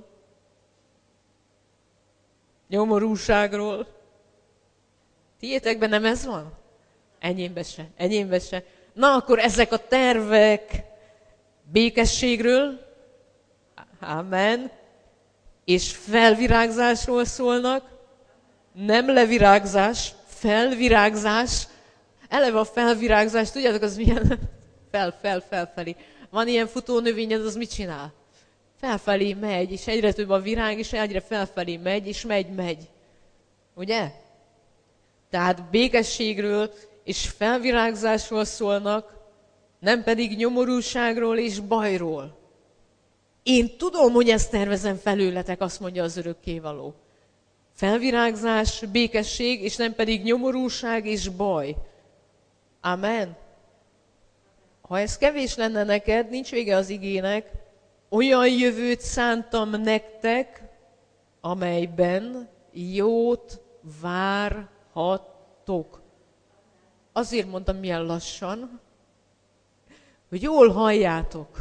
nyomorúságról. Tiétekben nem ez van? Enyémbe se. Na akkor ezek a tervek békességről, amen, és felvirágzásról szólnak, nem levirágzás, felvirágzás. Eleve a felvirágzás, tudjátok, az milyen? Felfelé. Van ilyen futónövényed, az mit csinál? Felfelé megy, és egyre több a virág, és egyre felfelé megy, és megy. Ugye? Tehát békességről és felvirágzásról szólnak, nem pedig nyomorúságról és bajról. Én tudom, hogy ezt tervezem felőletek, azt mondja az örökkévaló. Felvirágzás, békesség, és nem pedig nyomorúság és baj. Amen. Ha ez kevés lenne neked, nincs vége az igének, olyan jövőt szántam nektek, amelyben jót várhattok. Azért mondtam milyen lassan, hogy jól halljátok,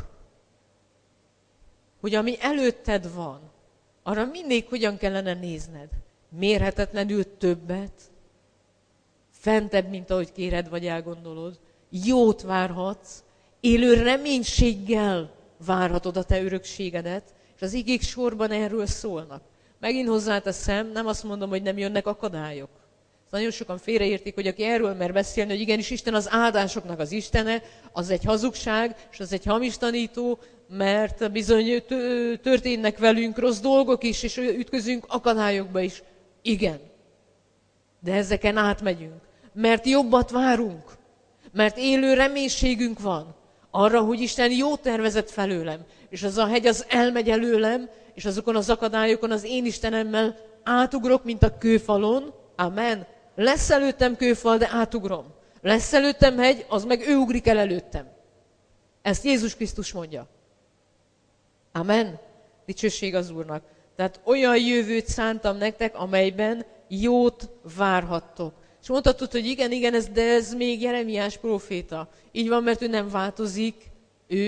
hogy ami előtted van, arra mindig hogyan kellene nézned. Mérhetetlenül többet, fentebb, mint ahogy kéred vagy elgondolod. Jót várhatsz, élő reménységgel várhatod a te örökségedet, és az igék sorban erről szólnak. Megint hozzáteszem, nem azt mondom, hogy nem jönnek akadályok. Nagyon sokan félreértik, hogy aki erről mer beszélni, hogy igenis Isten az áldásoknak az Istene, az egy hazugság, és az egy hamis tanító, mert bizony történnek velünk rossz dolgok is, és ütközünk akadályokba is. Igen. De ezeken átmegyünk. Mert jobbat várunk. Mert élő reménységünk van arra, hogy Isten jó tervezett felőlem. És az a hegy az elmegy előlem, és azokon az akadályokon az én Istenemmel átugrok, mint a kőfalon. Amen. Lesz előttem kőfal, de átugrom. Lesz előttem hegy, az meg ő ugrik el előttem. Ezt Jézus Krisztus mondja. Amen. Dicsőség az Úrnak. Tehát olyan jövőt szántam nektek, amelyben jót várhattok. És mondhatod, hogy igen, de ez még Jeremiás próféta. Így van, mert ő nem változik, ő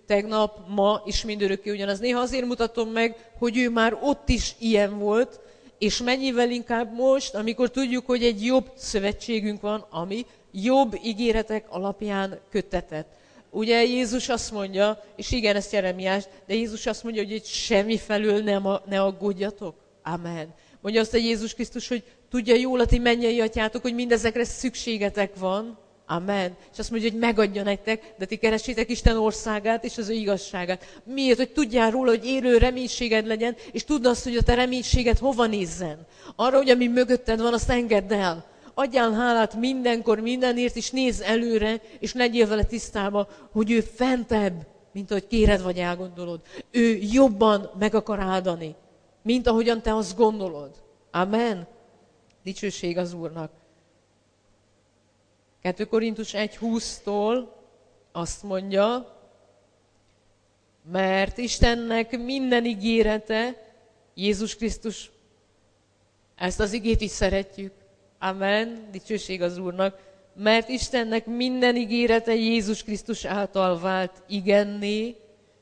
tegnap, ma és mindörökké ugyanaz. Néha azért mutatom meg, hogy ő már ott is ilyen volt, és mennyivel inkább most, amikor tudjuk, hogy egy jobb szövetségünk van, ami jobb ígéretek alapján köttetett. Ugye Jézus azt mondja, és igen, ezt Jeremiás, de Jézus azt mondja, hogy semmi felől ne aggódjatok. Amen. Mondja azt a Jézus Krisztus, hogy tudja jól a ti mennyei atyátok, hogy mindezekre szükségetek van. Amen. És azt mondja, hogy megadja nektek, de ti keressétek Isten országát és az ő igazságát. Miért? Hogy tudjál róla, hogy élő reménységed legyen, és tudd azt, hogy a te reménységed hova nézzen. Arra, hogy ami mögötted van, azt engedd el. Adjál hálát mindenkor, mindenért, és nézz előre, és legyél vele tisztába, hogy ő fentebb, mint ahogy kéred vagy elgondolod. Ő jobban meg akar áldani, mint ahogyan te azt gondolod. Amen. Dicsőség az Úrnak. 2 Korintus 1:20-tól azt mondja, mert Istennek minden ígérete, Jézus Krisztus, ezt az igét is szeretjük. Amen, dicsőség az Úrnak, mert Istennek minden ígérete Jézus Krisztus által vált igenné,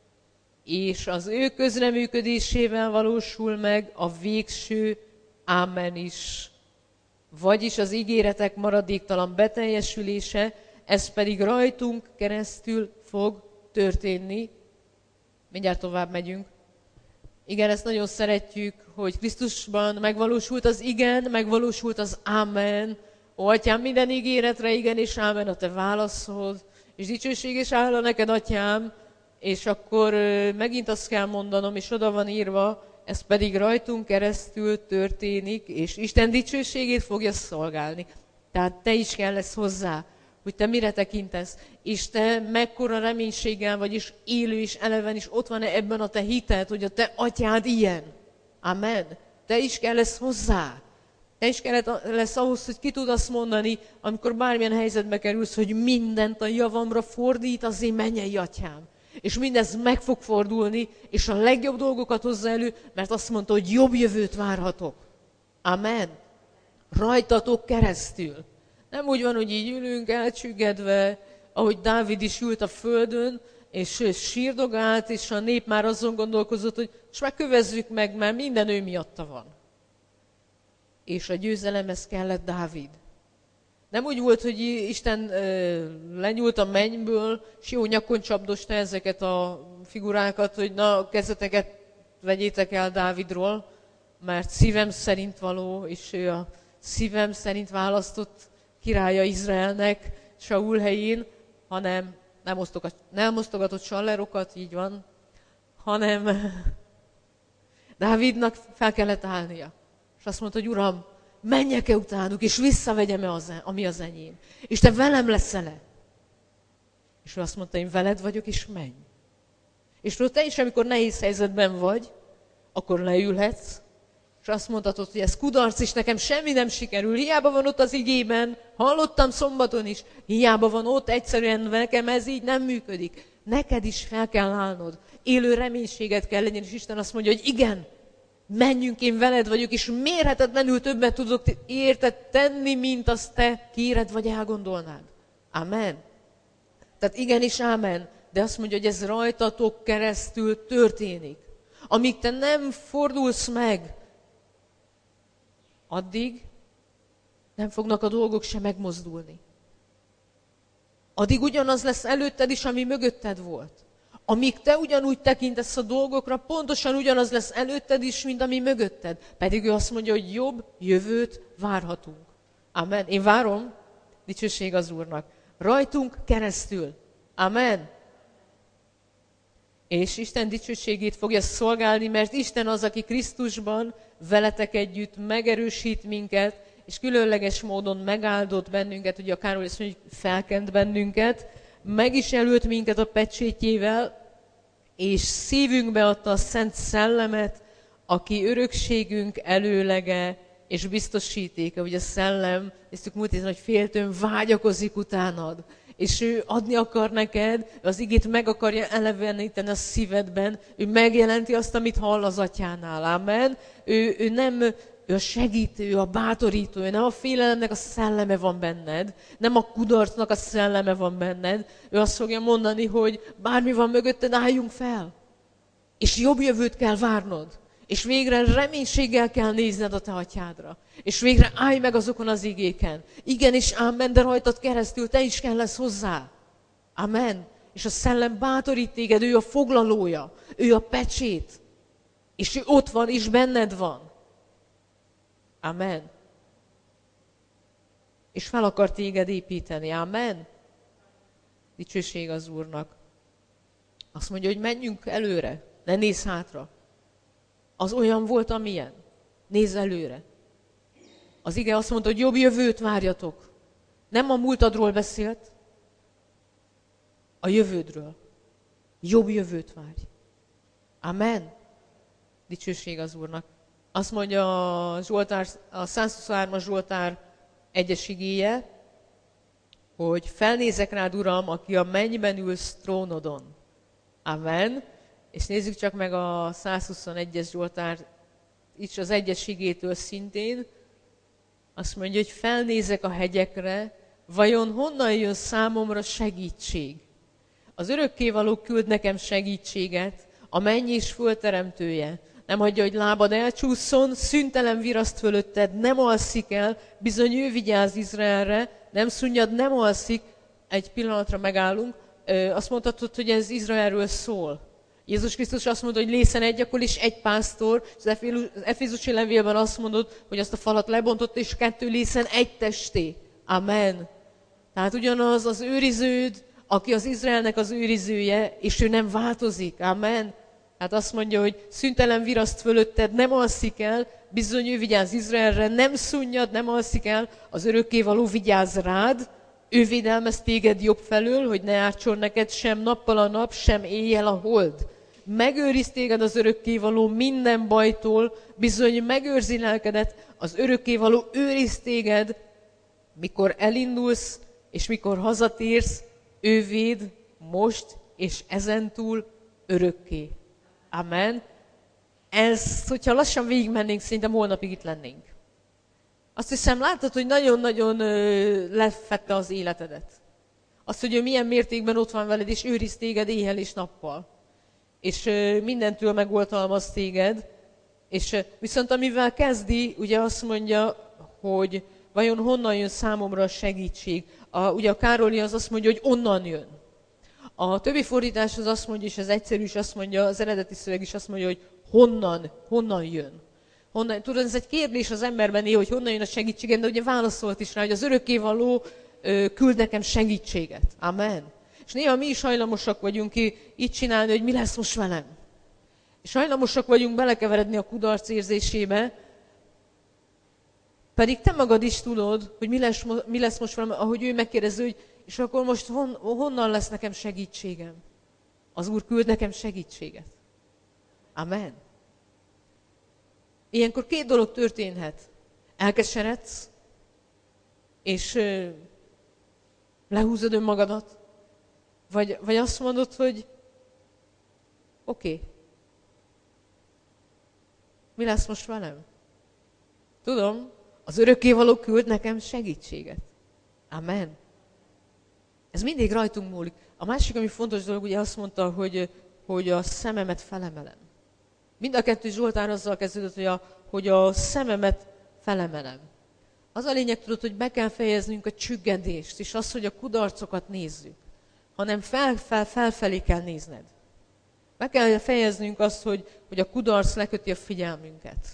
és az ő közreműködésével valósul meg a végső ámen is. Vagyis az ígéretek maradéktalan beteljesülése, ez pedig rajtunk keresztül fog történni. Mindjárt tovább megyünk. Igen, ezt nagyon szeretjük, hogy Krisztusban megvalósult az igen, megvalósult az ámen. Ó, Atyám, minden ígéretre igen és ámen a te válaszod, és dicsőség és hála neked, Atyám, és akkor megint azt kell mondanom, és oda van írva, ez pedig rajtunk keresztül történik, és Isten dicsőségét fogja szolgálni. Tehát te is kell lesz hozzá, hogy te mire tekintesz, és te mekkora reménységgel vagy, és élő és eleven is ott van ebben a te hited, hogy a te atyád ilyen. Amen. Te is kell lesz hozzá. Te is kell lesz ahhoz, hogy ki tud azt mondani, amikor bármilyen helyzetbe kerülsz, hogy mindent a javamra fordít az én mennyei atyám. És mindez meg fog fordulni, és a legjobb dolgokat hozza elő, mert azt mondta, hogy jobb jövőt várhatok. Amen. Rajtatok keresztül. Nem úgy van, hogy így ülünk elcsüggedve, ahogy Dávid is ült a földön, és sírdogált, és a nép már azon gondolkozott, hogy most már kövezzük meg, mert minden ő miatta van. És a győzelemhez kellett Dávid. Nem úgy volt, hogy Isten lenyúlt a mennyből, és jó nyakon csapdosta ezeket a figurákat, hogy na, kezeteket vegyétek el Dávidról, mert szívem szerint való, és ő a szívem szerint választott királya Izraelnek Saul helyén, hanem nem osztogatott sallerokat, így van, hanem Dávidnak fel kellett állnia. És azt mondta, hogy Uram, menjek-e utánuk, és visszavegyem-e ami az enyém. És te velem leszel-e? És ő azt mondta, én veled vagyok, és menj. És te is, amikor nehéz helyzetben vagy, akkor leülhetsz, és azt mondhatod, hogy ez kudarc, és nekem semmi nem sikerül. Hiába van ott az igében, hallottam szombaton is, hiába van ott, egyszerűen nekem ez így nem működik. Neked is fel kell állnod. Élő reménységed kell legyen, és Isten azt mondja, hogy igen, menjünk, én veled vagyok, és mérhetetlenül többet tudok érted tenni, mint azt te kéred vagy elgondolnád. Amen. Tehát igen és ámen, de azt mondja, hogy ez rajtatok keresztül történik. Amíg te nem fordulsz meg, addig nem fognak a dolgok se megmozdulni. Addig ugyanaz lesz előtted is, ami mögötted volt. Amíg te ugyanúgy tekintesz a dolgokra, pontosan ugyanaz lesz előtted is, mint ami mögötted. Pedig ő azt mondja, hogy jobb jövőt várhatunk. Amen. Én várom, dicsőség az Úrnak. Rajtunk keresztül. Amen. És Isten dicsőségét fogja szolgálni, mert Isten az, aki Krisztusban veletek együtt megerősít minket, és különleges módon megáldott bennünket, ugye a Károly azt mondja, hogy felkent bennünket, meg is jelölt minket a pecsétjével, és szívünkbe adta a Szent Szellemet, aki örökségünk előlege és biztosítéka. Ugye a szellem, ezt múlt héten, hogy féltőn vágyakozik utánad, és ő adni akar neked, az igét meg akarja eleveníteni a szívedben, ő megjelenti azt, amit hall az atyánál. Amen. Ő nem Ő a segítő, ő a bátorító, ő nem a félelemnek a szelleme van benned, nem a kudarcnak a szelleme van benned. Ő azt fogja mondani, hogy bármi van mögötted, álljunk fel. És jobb jövőt kell várnod. És végre reménységgel kell nézned a te atyádra. És végre állj meg azokon az igéken. Igen és ámen, de rajtad keresztül te is kell lesz hozzá. Amen. És a szellem bátorít téged, ő a foglalója, ő a pecsét. És ő ott van, és benned van. Amen. És fel akar téged építeni. Amen. Dicsőség az Úrnak. Azt mondja, hogy menjünk előre, ne nézz hátra. Az olyan volt, amilyen. Nézz előre. Az ige azt mondta, hogy jobb jövőt várjatok. Nem a múltadról beszélt, a jövődről. Jobb jövőt várj. Amen. Dicsőség az Úrnak. Azt mondja a 123-as Zsoltár 1-es igéje, hogy felnézek rád, Uram, aki a mennyben ülsz trónodon. Amen. És nézzük csak meg a 121-es Zsoltár, itt az 1-es igétől szintén. Azt mondja, hogy felnézek a hegyekre, vajon honnan jön számomra segítség? Az örökkévaló küld nekem segítséget, a menny és föld teremtője. Nem hagyja, hogy lábad elcsúszson, szüntelen viraszt fölötted, nem alszik el, bizony ő vigyáz Izraelre, nem szunnyad, nem alszik. Egy pillanatra megállunk. Azt mondhatod, hogy ez Izraelről szól. Jézus Krisztus azt mondta, hogy lészen egy, akkor is egy pásztor, és az Efézusi levélben azt mondod, hogy azt a falat lebontott, és 2 lészen egy testé. Amen. Tehát ugyanaz az őriződ, aki az Izraelnek az őrizője, és ő nem változik. Amen. Hát azt mondja, hogy szüntelen viraszt fölötted, nem alszik el, bizony ő vigyáz Izraelre, nem szunnyad, nem alszik el, az örökkévaló vigyáz rád, ő védelmez téged jobb felől, hogy ne ártson neked sem nappal a nap, sem éjjel a hold. Megőriz téged az örökkévaló minden bajtól, bizony megőrzi lelkedet, az örökkévaló őriz téged, mikor elindulsz, és mikor hazatérsz, ő véd most és ezentúl örökké. Amen. Ez, hogyha lassan végigmennénk, szerintem holnapig itt lennénk. Azt hiszem, látod, hogy nagyon-nagyon lefette az életedet. Azt, hogy ő milyen mértékben ott van veled, és őriz téged éjjel és nappal. És mindentől megoltalmaz téged. És viszont amivel kezdi, ugye azt mondja, hogy vajon honnan jön számomra a segítség. Ugye a Károli az azt mondja, hogy onnan jön. A többi fordítás az azt mondja, és az egyszerű is azt mondja, az eredeti szöveg is azt mondja, hogy honnan jön. Honnan, tudod, ez egy kérdés az emberben néha, hogy honnan jön a segítségem, de ugye válaszolt is rá, hogy az örökkévaló küld nekem segítséget. Amen. És néha mi is hajlamosak vagyunk így csinálni, hogy mi lesz most velem. És hajlamosak vagyunk belekeveredni a kudarc érzésébe, pedig te magad is tudod, hogy mi lesz most velem, ahogy ő megkérdezi, hogy és akkor most honnan lesz nekem segítségem? Az Úr küld nekem segítséget. Amen. Ilyenkor 2 dolog történhet. Elkeseredsz, és lehúzod önmagadat, vagy azt mondod, hogy oké. Mi lesz most velem? Tudom, az örökkévaló küld nekem segítséget. Amen. Ez mindig rajtunk múlik. A másik, ami fontos dolog, ugye azt mondta, hogy a szememet felemelem. Mind a 2 Zsoltár azzal kezdődött, hogy a szememet felemelem. Az a lényeg, tudod, hogy be kell fejeznünk a csüggedést, és az, hogy a kudarcokat nézzük, hanem felfelé kell nézned. Be kell fejeznünk azt, hogy a kudarc leköti a figyelmünket.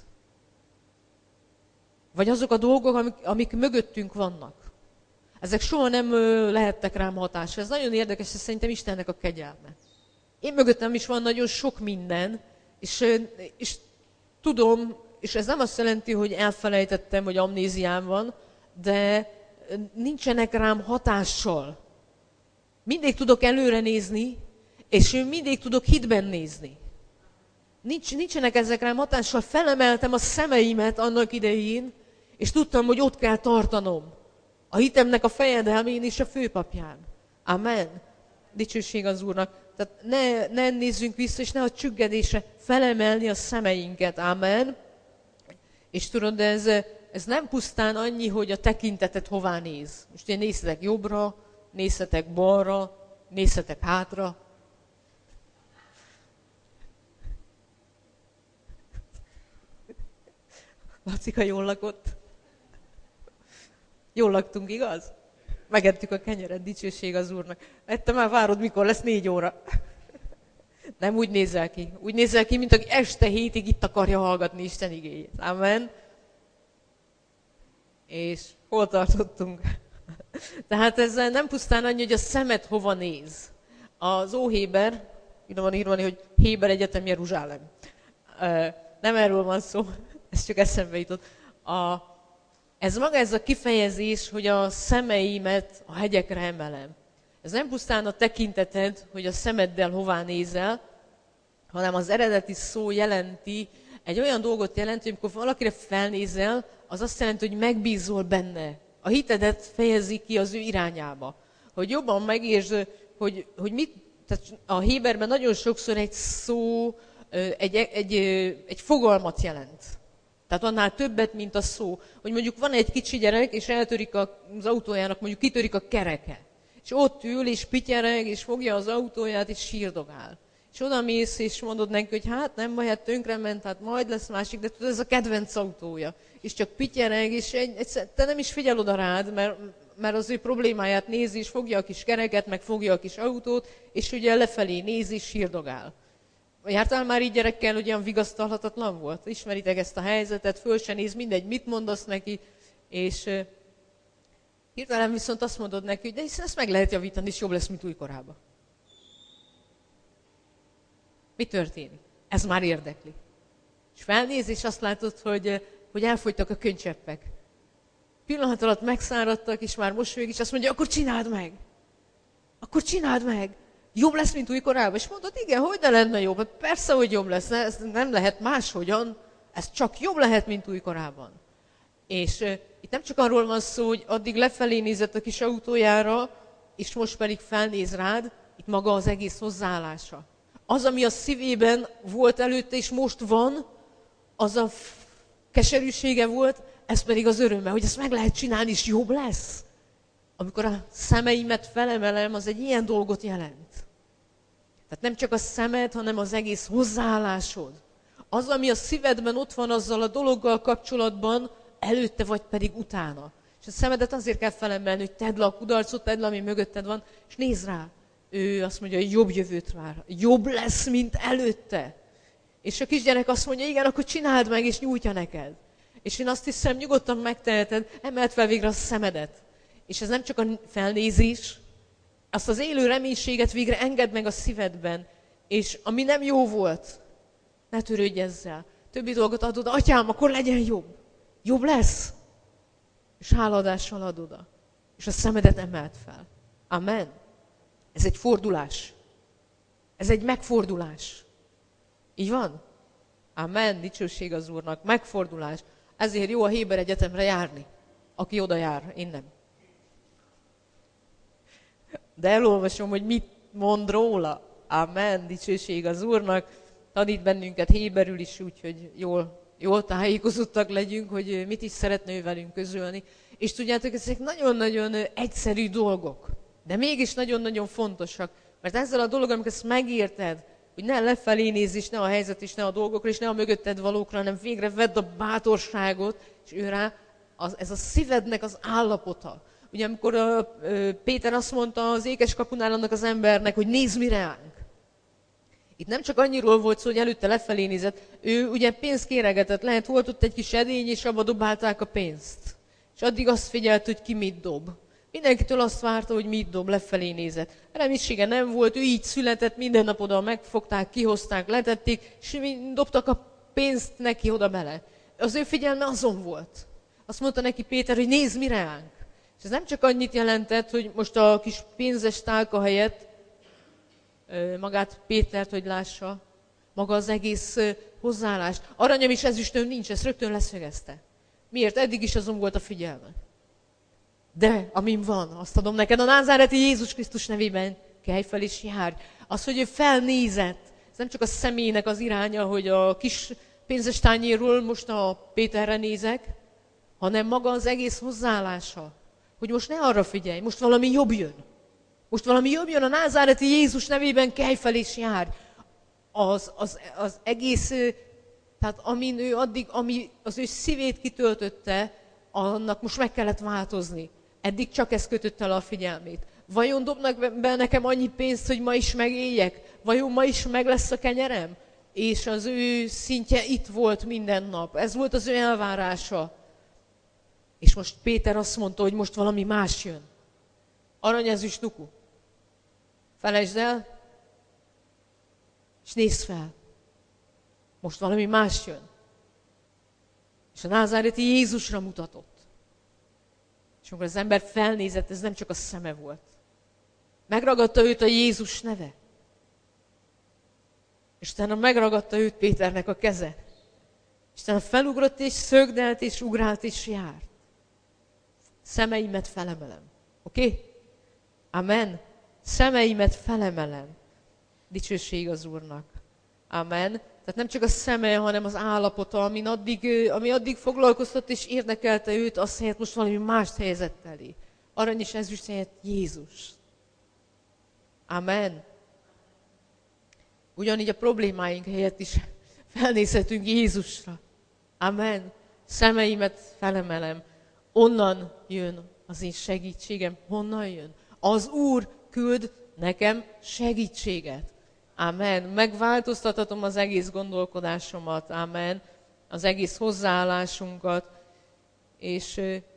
Vagy azok a dolgok, amik mögöttünk vannak. Ezek soha nem lehettek rám hatásra. Ez nagyon érdekes, és szerintem Istennek a kegyelme. Én mögöttem is van nagyon sok minden, és tudom, és ez nem azt jelenti, hogy elfelejtettem, hogy amnéziám van, de nincsenek rám hatással. Mindig tudok előre nézni, és mindig tudok hitben nézni. Nincsenek ezek rám hatással. Felemeltem a szemeimet annak idején, és tudtam, hogy ott kell tartanom. A hitemnek a fejedelmén és a főpapján. Amen. Dicsőség az Úrnak. Tehát ne nézzünk vissza, és ne a csüggedésre felemelni a szemeinket. Amen. És tudod, de ez nem pusztán annyi, hogy a tekinteted hová néz. Most én nézzetek jobbra, nézzetek balra, nézzetek hátra. Lacika jól lakott. Jól laktunk, igaz? Megettük a kenyeret, dicsőség az Úrnak. Te már várod, mikor lesz 4 óra. Nem úgy nézel ki. Úgy nézel ki, mint aki este 7-ig itt akarja hallgatni Isten igéjét. Amen. És hol tartottunk? Tehát ez nem pusztán annyi, hogy a szemed hova néz. Az Óhéber, ide van írva, hogy Héber Egyetem Jeruzsálem. Nem erről van szó, ez csak eszembe jutott. Ez a kifejezés, hogy a szemeimet a hegyekre emelem. Ez nem pusztán a tekinteted, hogy a szemeddel hová nézel, hanem az eredeti szó jelenti, egy olyan dolgot jelenti, hogy amikor valakire felnézel, az azt jelenti, hogy megbízol benne. A hitedet fejezi ki az ő irányába. Hogy jobban megértsd, hogy mit, tehát a Héberben nagyon sokszor egy szó, egy fogalmat jelent. Tehát annál többet, mint a szó. Hogy mondjuk van egy kicsi gyerek, és eltörik az autójának, mondjuk kitörik a kereke. És ott ül, és pityereg, és fogja az autóját, és sírdogál. És oda mész, és mondod neki, hogy hát nem baj, hát tönkrement, hát majd lesz másik, de tudod, ez a kedvenc autója. És csak pityereg, és te nem is figyel oda rád, mert az ő problémáját nézi, és fogja a kis kereket, meg fogja a kis autót, és ugye lefelé nézi, és sírdogál. Jártál már így gyerekkel, hogy olyan vigasztalhatatlan volt? Ismeritek ezt a helyzetet, föl se néz, mindegy, mit mondasz neki, és hirtelen viszont azt mondod neki, hogy de hiszen ezt meg lehet javítani, és jobb lesz, mint újkorában. Mi történik? Ez már érdekli. És felnéz, és azt látod, hogy elfogytak a könycseppek. Pillanat alatt megszáradtak, és már mosolyog, és azt mondja, akkor csináld meg! Akkor csináld meg! Jobb lesz, mint újkorában. És mondod, igen, hogy ne lenne jobb? Hát persze, hogy jobb lesz, ez nem lehet máshogyan, ez csak jobb lehet, mint újkorában. És itt nem csak arról van szó, hogy addig lefelé nézett a kis autójára, és most pedig felnéz rád, itt maga az egész hozzáállása. Az, ami a szívében volt előtte, és most van, az a keserűsége volt, ez pedig az öröme, hogy ezt meg lehet csinálni, és jobb lesz. Amikor a szemeimet felemelem, az egy ilyen dolgot jelent. Tehát nem csak a szemed, hanem az egész hozzáállásod. Az, ami a szívedben ott van azzal a dologgal kapcsolatban, előtte vagy pedig utána. És a szemedet azért kell felemelni, hogy tedd le a kudarcot, tedd le, ami mögötted van, és nézd rá. Ő azt mondja, hogy jobb jövőt vár. Jobb lesz, mint előtte. És a kisgyerek azt mondja, igen, akkor csináld meg, és nyújtja neked. És én azt hiszem, nyugodtan megteheted, emeld fel végre a szemedet. És ez nem csak a felnézés, azt az élő reménységet végre engedd meg a szívedben. És ami nem jó volt, ne törődj ezzel. Többi dolgot adod, atyám, akkor legyen jobb. Jobb lesz. És hálaadással ad oda. És a szemedet emeld fel. Amen. Ez egy fordulás. Ez egy megfordulás. Így van? Amen, dicsőség az Úrnak. Megfordulás. Ezért jó a Héber Egyetemre járni. Aki oda jár, én nem. De elolvasom, hogy mit mond róla. Amen, dicsőség az Úrnak. Tanít bennünket héberül is, úgyhogy jól tájékozottak legyünk, hogy mit is szeretne ő velünk közölni. És tudjátok, ezek nagyon-nagyon egyszerű dolgok, de mégis nagyon-nagyon fontosak. Mert ezzel a dolog, amikor ezt megérted, hogy ne lefelé nézz, és ne a helyzet, és ne a dolgokra, és ne a mögötted valókra, hanem végre vedd a bátorságot, és ő rá, ez a szívednek az állapota. Ugye amikor Péter azt mondta az ékeskapunál annak az embernek, hogy nézd mi ránk. Itt nem csak annyiról volt szó, hogy előtte lefelé nézett, ő ugye pénzt kéregetett, lehet volt ott egy kis edény, és abba dobálták a pénzt. És addig azt figyelt, hogy ki mit dob. Mindenkitől azt várta, hogy mit dob, lefelé nézett. Reménysége nem volt, ő így született, minden nap oda megfogták, kihozták, letették, és dobtak a pénzt neki oda bele. Az ő figyelme azon volt. Azt mondta neki Péter, hogy nézd mi ránk. És ez nem csak annyit jelentett, hogy most a kis pénzes tálka helyett magát Pétert, hogy lássa, maga az egész hozzáállást. Aranyam és ezüstöm nincs, ezt rögtön leszögezte. Miért? Eddig is azon volt a figyelme. De amin van, azt adom neked a názáreti Jézus Krisztus nevében, kelj fel és járj. Az, hogy ő felnézett, ez nem csak a személynek az iránya, hogy a kis pénzes tányérról most a Péterre nézek, hanem maga az egész hozzáállása. Hogy most ne arra figyelj, most valami jobb jön. Most valami jobb jön, a názáreti Jézus nevében kelj fel és járj. Az egész, tehát amin ő addig, ami az ő szívét kitöltötte, annak most meg kellett változni. Eddig csak ez kötötte le a figyelmét. Vajon dobnak be nekem annyi pénzt, hogy ma is megéljek? Vajon ma is meg lesz a kenyerem? És az ő szintje itt volt minden nap. Ez volt az ő elvárása. És most Péter azt mondta, hogy most valami más jön. Arany, ezüst, nuku. Felejtsd el, és nézd fel. Most valami más jön. És a názáreti Jézusra mutatott. És amikor az ember felnézett, ez nem csak a szeme volt. Megragadta őt a Jézus neve. És utána megragadta őt Péternek a keze. És utána felugrott és szögdelt és ugrált és járt. Szemeimet felemelem. Oké? Amen. Szemeimet felemelem. Dicsőség az Úrnak. Amen. Tehát nem csak a szeme, hanem az állapota, ami addig foglalkoztat és érdekelte őt, azt helyett most valami mást helyezett elé. Arany és ezüst helyett Jézus. Amen. Ugyanígy a problémáink helyett is felnézhetünk Jézusra. Amen. Szemeimet felemelem. Onnan jön az én segítségem. Honnan jön? Az Úr küld nekem segítséget. Amen. Megváltoztathatom az egész gondolkodásomat. Amen. Az egész hozzáállásunkat. És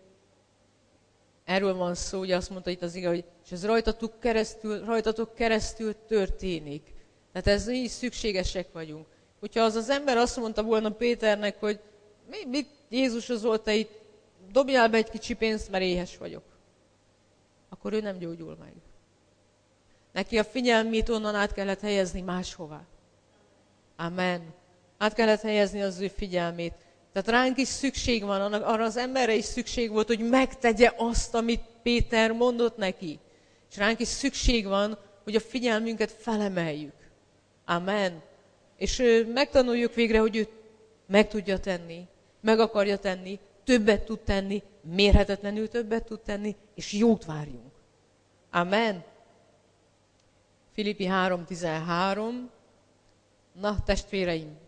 erről van szó, ugye azt mondta itt az ige, hogy és ez rajtatok keresztül történik. Tehát ez így szükségesek vagyunk. Hogyha az ember azt mondta volna Péternek, hogy mit Jézus volt, te itt dobjál be egy kicsi pénzt, mert éhes vagyok. Akkor ő nem gyógyul meg. Neki a figyelmét onnan át kellett helyezni máshová. Amen. Át kellett helyezni az ő figyelmét. Tehát ránk is szükség van, arra az emberre is szükség volt, hogy megtegye azt, amit Péter mondott neki. És ránk is szükség van, hogy a figyelmünket felemeljük. Amen. És megtanuljuk végre, hogy ő meg tudja tenni, meg akarja tenni, többet tud tenni, mérhetetlenül többet tud tenni, és jót várjunk. Amen. Filippi 3:13. Na, testvéreim,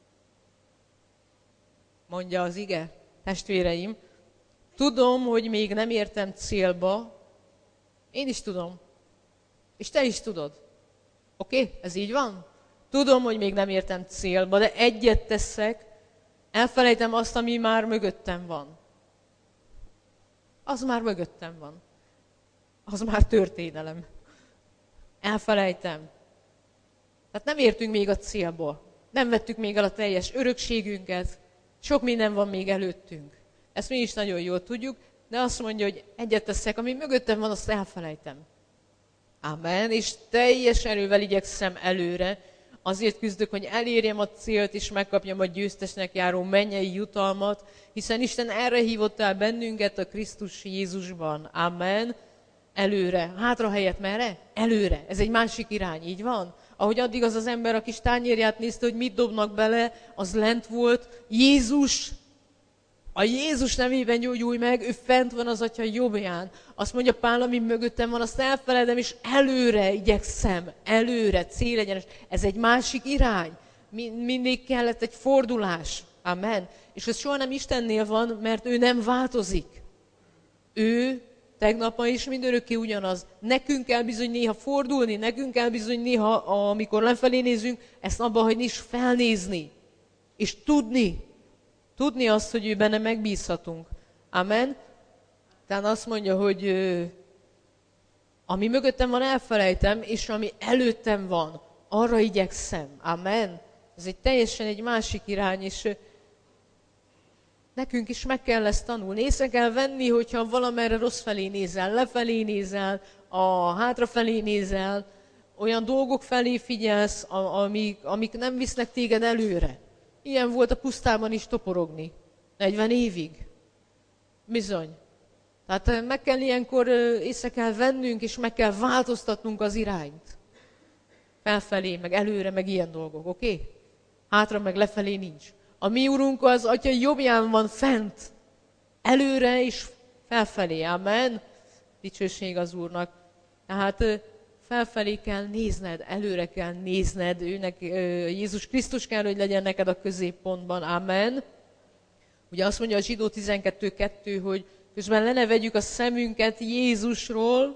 mondja az ige, testvéreim, tudom, hogy még nem értem célba, én is tudom, és te is tudod. Oké? Ez így van? Tudom, hogy még nem értem célba, de egyet teszek, elfelejtem azt, ami már mögöttem van. Az már mögöttem van. Az már történelem. Elfelejtem. Tehát nem értünk még a célba. Nem vettük még el a teljes örökségünket. Sok minden van még előttünk. Ezt mi is nagyon jól tudjuk, de azt mondja, hogy egyet teszek, ami mögöttem van, azt elfelejtem. Amen. És teljes erővel igyekszem előre. Azért küzdök, hogy elérjem a célt, és megkapjam a győztesnek járó mennyei jutalmat, hiszen Isten erre hívott el bennünket a Krisztus Jézusban. Amen. Előre. Hátra helyett merre? Előre. Ez egy másik irány, így van? Ahogy addig az ember a kis tányérját nézte, hogy mit dobnak bele, az lent volt. Jézus, a Jézus nevében gyógyulj meg, ő fent van az Atya jobbján. Azt mondja Pál, ami mögöttem van, azt elfeledem, és előre igyekszem. Előre, célegyenes. Ez egy másik irány. Mindig kellett egy fordulás. Amen. És ez soha nem Istennél van, mert ő nem változik. Ő tegnap, ma is mindörökké ugyanaz. Nekünk kell bizony néha fordulni, nekünk kell bizony néha, amikor lefelé nézünk, ezt abba hagyni és felnézni. És tudni azt, hogy ő benne megbízhatunk. Amen. Tehát azt mondja, hogy ami mögöttem van, elfelejtem, és ami előttem van, arra igyekszem. Amen. Ez teljesen egy másik irány, és nekünk is meg kell ezt tanulni. Észre kell venni, hogyha valamerre rossz felé nézel, lefelé nézel, hátrafelé nézel, olyan dolgok felé figyelsz, amik nem visznek téged előre. Ilyen volt a pusztában is toporogni. 40 évig. Bizony. Tehát meg kell ilyenkor, észre kell vennünk, és meg kell változtatnunk az irányt. Felfelé, meg előre, meg ilyen dolgok, oké? Hátra, meg lefelé nincs. A mi Urunk az Atya jobbján van fent, előre és felfelé. Amen. Dicsőség az Úrnak. Tehát felfelé kell nézned, előre kell nézned, Jézus Krisztus kell, hogy legyen neked a középpontban. Amen. Ugye azt mondja a Zsidó 12.2, hogy közben le ne vegyük a szemünket Jézusról.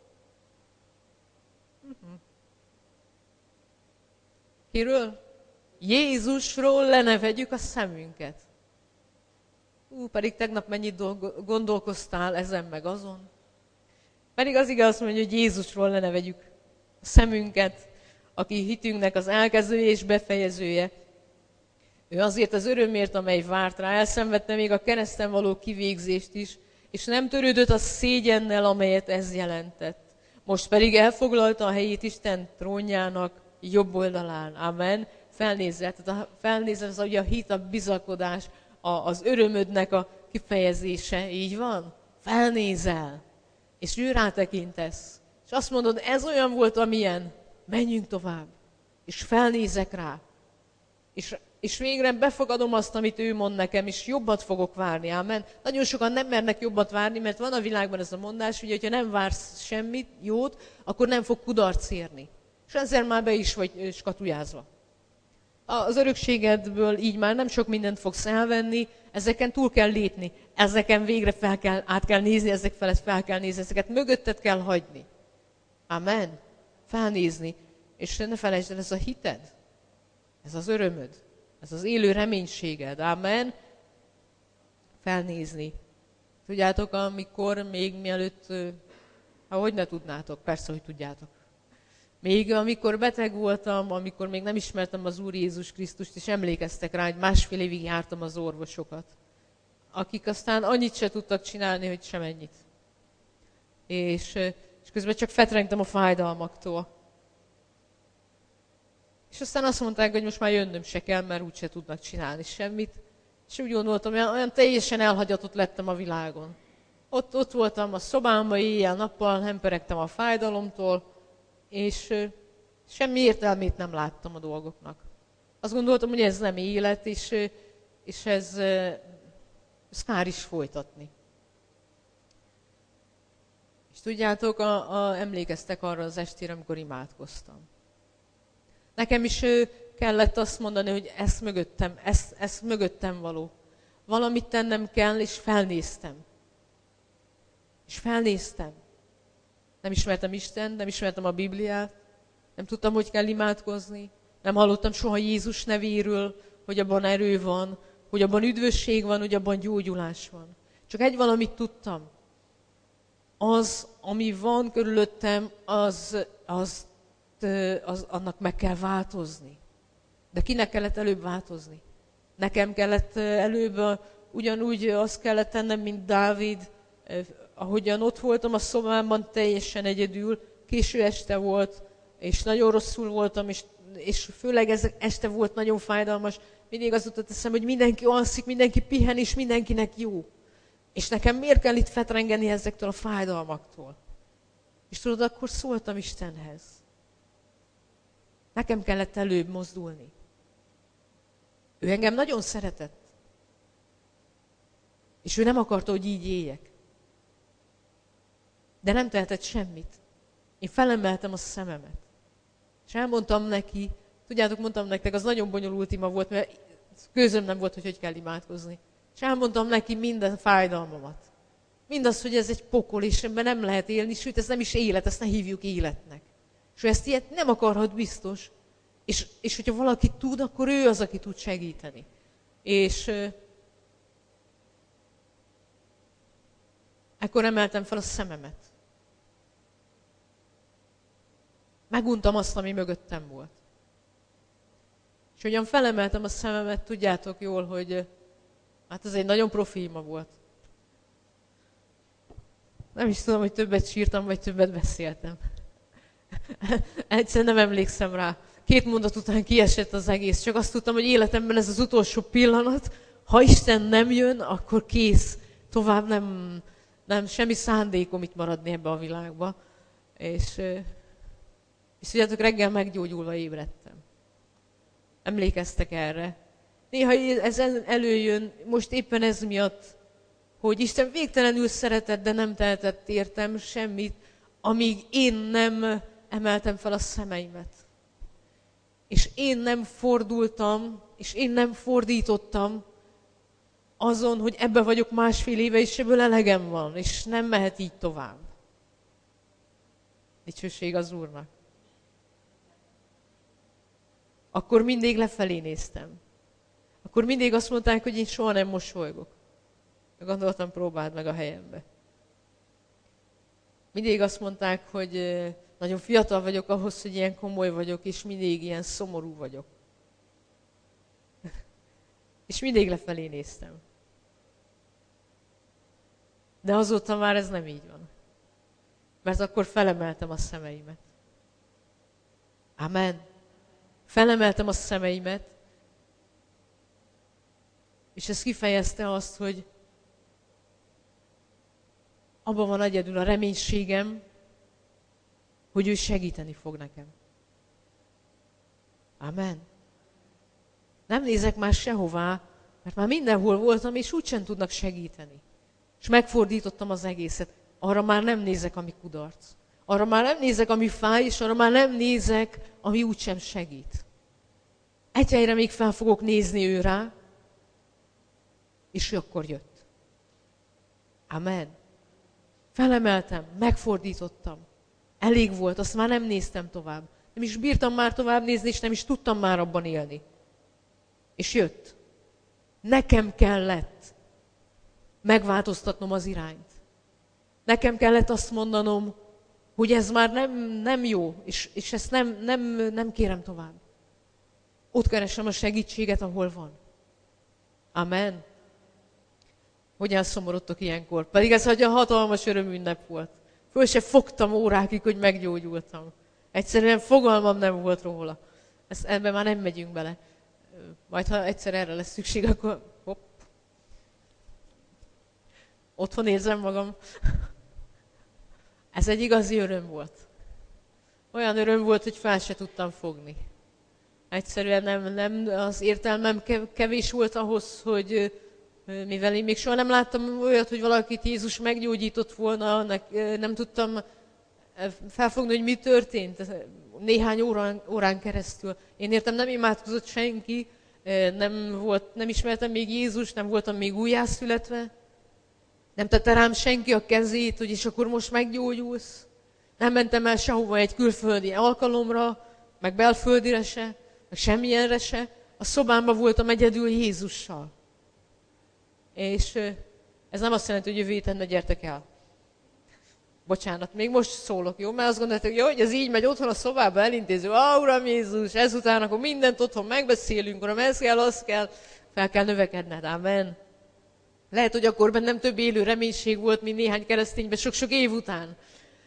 Kiről? Jézusról le ne vegyük a szemünket. Pedig tegnap mennyit gondolkoztál ezen meg azon. Pedig az igaz mondja, hogy Jézusról le ne vegyük a szemünket, aki hitünknek az elkezdője és befejezője. Ő azért az örömért, amely várt rá, elszenvedte még a kereszten való kivégzést is, és nem törődött a szégyennel, amelyet ez jelentett. Most pedig elfoglalta a helyét Isten trónjának jobb oldalán. Amen. Felnézzel, ez ugye a hit, a bizakodás, az örömödnek a kifejezése. Így van? Felnézel, és ő rátekintesz. És azt mondod, ez olyan volt, amilyen, menjünk tovább. És felnézek rá. És végre befogadom azt, amit ő mond nekem, és jobbat fogok várni. Amen. Nagyon sokan nem mernek jobbat várni, mert van a világban ez a mondás, hogy ha nem vársz semmit, jót, akkor nem fog kudarc érni. És ezzel már be is vagy skatujázva. Az örökségedből így már nem sok mindent fogsz elvenni, ezeken túl kell lépni, ezeken végre át kell nézni, ezek felett fel kell nézni, ezeket mögötted kell hagyni. Amen. Felnézni. És ne felejtsd el, ez a hited, ez az örömöd, ez az élő reménységed. Amen. Felnézni. Tudjátok, amikor még mielőtt, hogy ne tudnátok, persze, hogy tudjátok. Még amikor beteg voltam, amikor még nem ismertem az Úr Jézus Krisztust, és emlékeztek rá, hogy 1,5 évig jártam az orvosokat, akik aztán annyit se tudtak csinálni, hogy semennyit. És közben csak fetrengtem a fájdalmaktól. És aztán azt mondták, hogy most már jönnöm se kell, mert úgyse tudnak csinálni semmit. És úgy gondoltam, olyan teljesen elhagyatott lettem a világon. Ott voltam a szobámban éjjel-nappal, hemperegtem a fájdalomtól, és semmi értelmét nem láttam a dolgoknak. Azt gondoltam, hogy ez nem élet, és ez kár is folytatni. És tudjátok, emlékeztek arra az estére, amikor imádkoztam. Nekem is kellett azt mondani, hogy ez mögöttem való. Valamit tennem kell, és felnéztem. És felnéztem. Nem ismertem Istent, nem ismertem a Bibliát, nem tudtam, hogy kell imádkozni, nem hallottam soha Jézus nevéről, hogy abban erő van, hogy abban üdvösség van, hogy abban gyógyulás van. Csak egy valamit tudtam. Az, ami van körülöttem, annak meg kell változni. De kinek kellett előbb változni? Nekem kellett előbb, ugyanúgy azt kellett tennem, mint Dávid, ahogyan ott voltam a szobámban teljesen egyedül, késő este volt, és nagyon rosszul voltam, és főleg ez este volt nagyon fájdalmas. Mindig az jutott eszembe, hogy mindenki alszik, mindenki pihen, és mindenkinek jó. És nekem miért kell itt fetrengeni ezektől a fájdalmaktól? És tudod, akkor szóltam Istenhez. Nekem kellett előbb mozdulni. Ő engem nagyon szeretett. És ő nem akarta, hogy így éljek. De nem tehetett semmit. Én felemeltem a szememet. És elmondtam neki, tudjátok, mondtam nektek, az nagyon bonyolult ima volt, mert közöm nem volt, hogy kell imádkozni. És elmondtam neki minden fájdalmamat. Mindaz, hogy ez egy pokol, és ebben nem lehet élni, sőt, ez nem is élet, ezt ne hívjuk életnek. És ő ezt ilyet nem akarhat biztos. És hogyha valaki tud, akkor ő az, aki tud segíteni. És ekkor emeltem fel a szememet. Meguntam azt, ami mögöttem volt. És hogyan felemeltem a szememet, tudjátok jól, hogy hát ez egy nagyon profi ima volt. Nem is tudom, hogy többet sírtam, vagy többet beszéltem. Egyszerűen nem emlékszem rá. 2 mondat után kiesett az egész. Csak azt tudtam, hogy életemben ez az utolsó pillanat. Ha Isten nem jön, akkor kész. Tovább nem semmi szándékom itt maradni ebbe a világba. És tudjátok, reggel meggyógyulva ébredtem. Emlékeztek erre? Néha ez előjön, most éppen ez miatt, hogy Isten végtelenül szeretett, de nem tehetett értem semmit, amíg én nem emeltem fel a szemeimet. És én nem fordultam, és én nem fordítottam azon, hogy ebbe vagyok másfél éve, és ebből elegem van, és nem mehet így tovább. Dicsőség az Úrnak. Akkor mindig lefelé néztem. Akkor mindig azt mondták, hogy én soha nem mosolygok. Gondoltam, próbáld meg a helyembe. Mindig azt mondták, hogy nagyon fiatal vagyok ahhoz, hogy ilyen komoly vagyok, és mindig ilyen szomorú vagyok. És mindig lefelé néztem. De azóta már ez nem így van. Mert akkor felemeltem a szemeimet. Amen. Felemeltem a szemeimet, és ez kifejezte azt, hogy abban van egyedül a reménységem, hogy ő segíteni fog nekem. Amen. Nem nézek már sehová, mert már mindenhol voltam, és úgysem tudnak segíteni. És megfordítottam az egészet. Arra már nem nézek, ami kudarc. Arra már nem nézek, ami fáj, és arra már nem nézek, ami úgysem segít. Egy helyre még fel fogok nézni ő rá, és ő akkor jött. Amen. Felemeltem, megfordítottam. Elég volt, azt már nem néztem tovább. Nem is bírtam már tovább nézni, és nem is tudtam már abban élni. És jött. Nekem kellett megváltoztatnom az irányt. Nekem kellett azt mondanom, hogy ez már nem jó, és ezt nem kérem tovább. Ott keresem a segítséget, ahol van. Amen. Hogy elszomorodtok ilyenkor? Pedig ez egy hatalmas örömünnep volt. Föl se fogtam órákig, hogy meggyógyultam. Egyszerűen fogalmam nem volt róla. Ebben már nem megyünk bele. Majd ha egyszer erre lesz szükség, akkor hopp. Otthon érzem magam. Ez egy igazi öröm volt. Olyan öröm volt, hogy fel se tudtam fogni. Egyszerűen nem az értelmem kevés volt ahhoz, hogy mivel én még soha nem láttam olyat, hogy valakit Jézus meggyógyított volna, nem tudtam felfogni, hogy mi történt néhány órán keresztül. Én értem, nem imádkozott senki, nem ismertem még Jézus, nem voltam még újjászületve, nem tette rám senki a kezét, hogy és akkor most meggyógyulsz. Nem mentem el sehova egy külföldi alkalomra, meg belföldire se, meg semmilyenre se. A szobámban voltam egyedül Jézussal. És ez nem azt jelenti, hogy jövő héten ne gyertek el. Bocsánat, még most szólok, jó? Mert azt gondoltak, hogy jó, hogy ez így megy otthon a szobába elintéző. Uram Jézus, ezután akkor mindent otthon megbeszélünk, Uram, ez kell, az kell. Fel kell növekedned, amen. Lehet, hogy akkor bennem több élő reménység volt, mint néhány keresztényben sok-sok év után.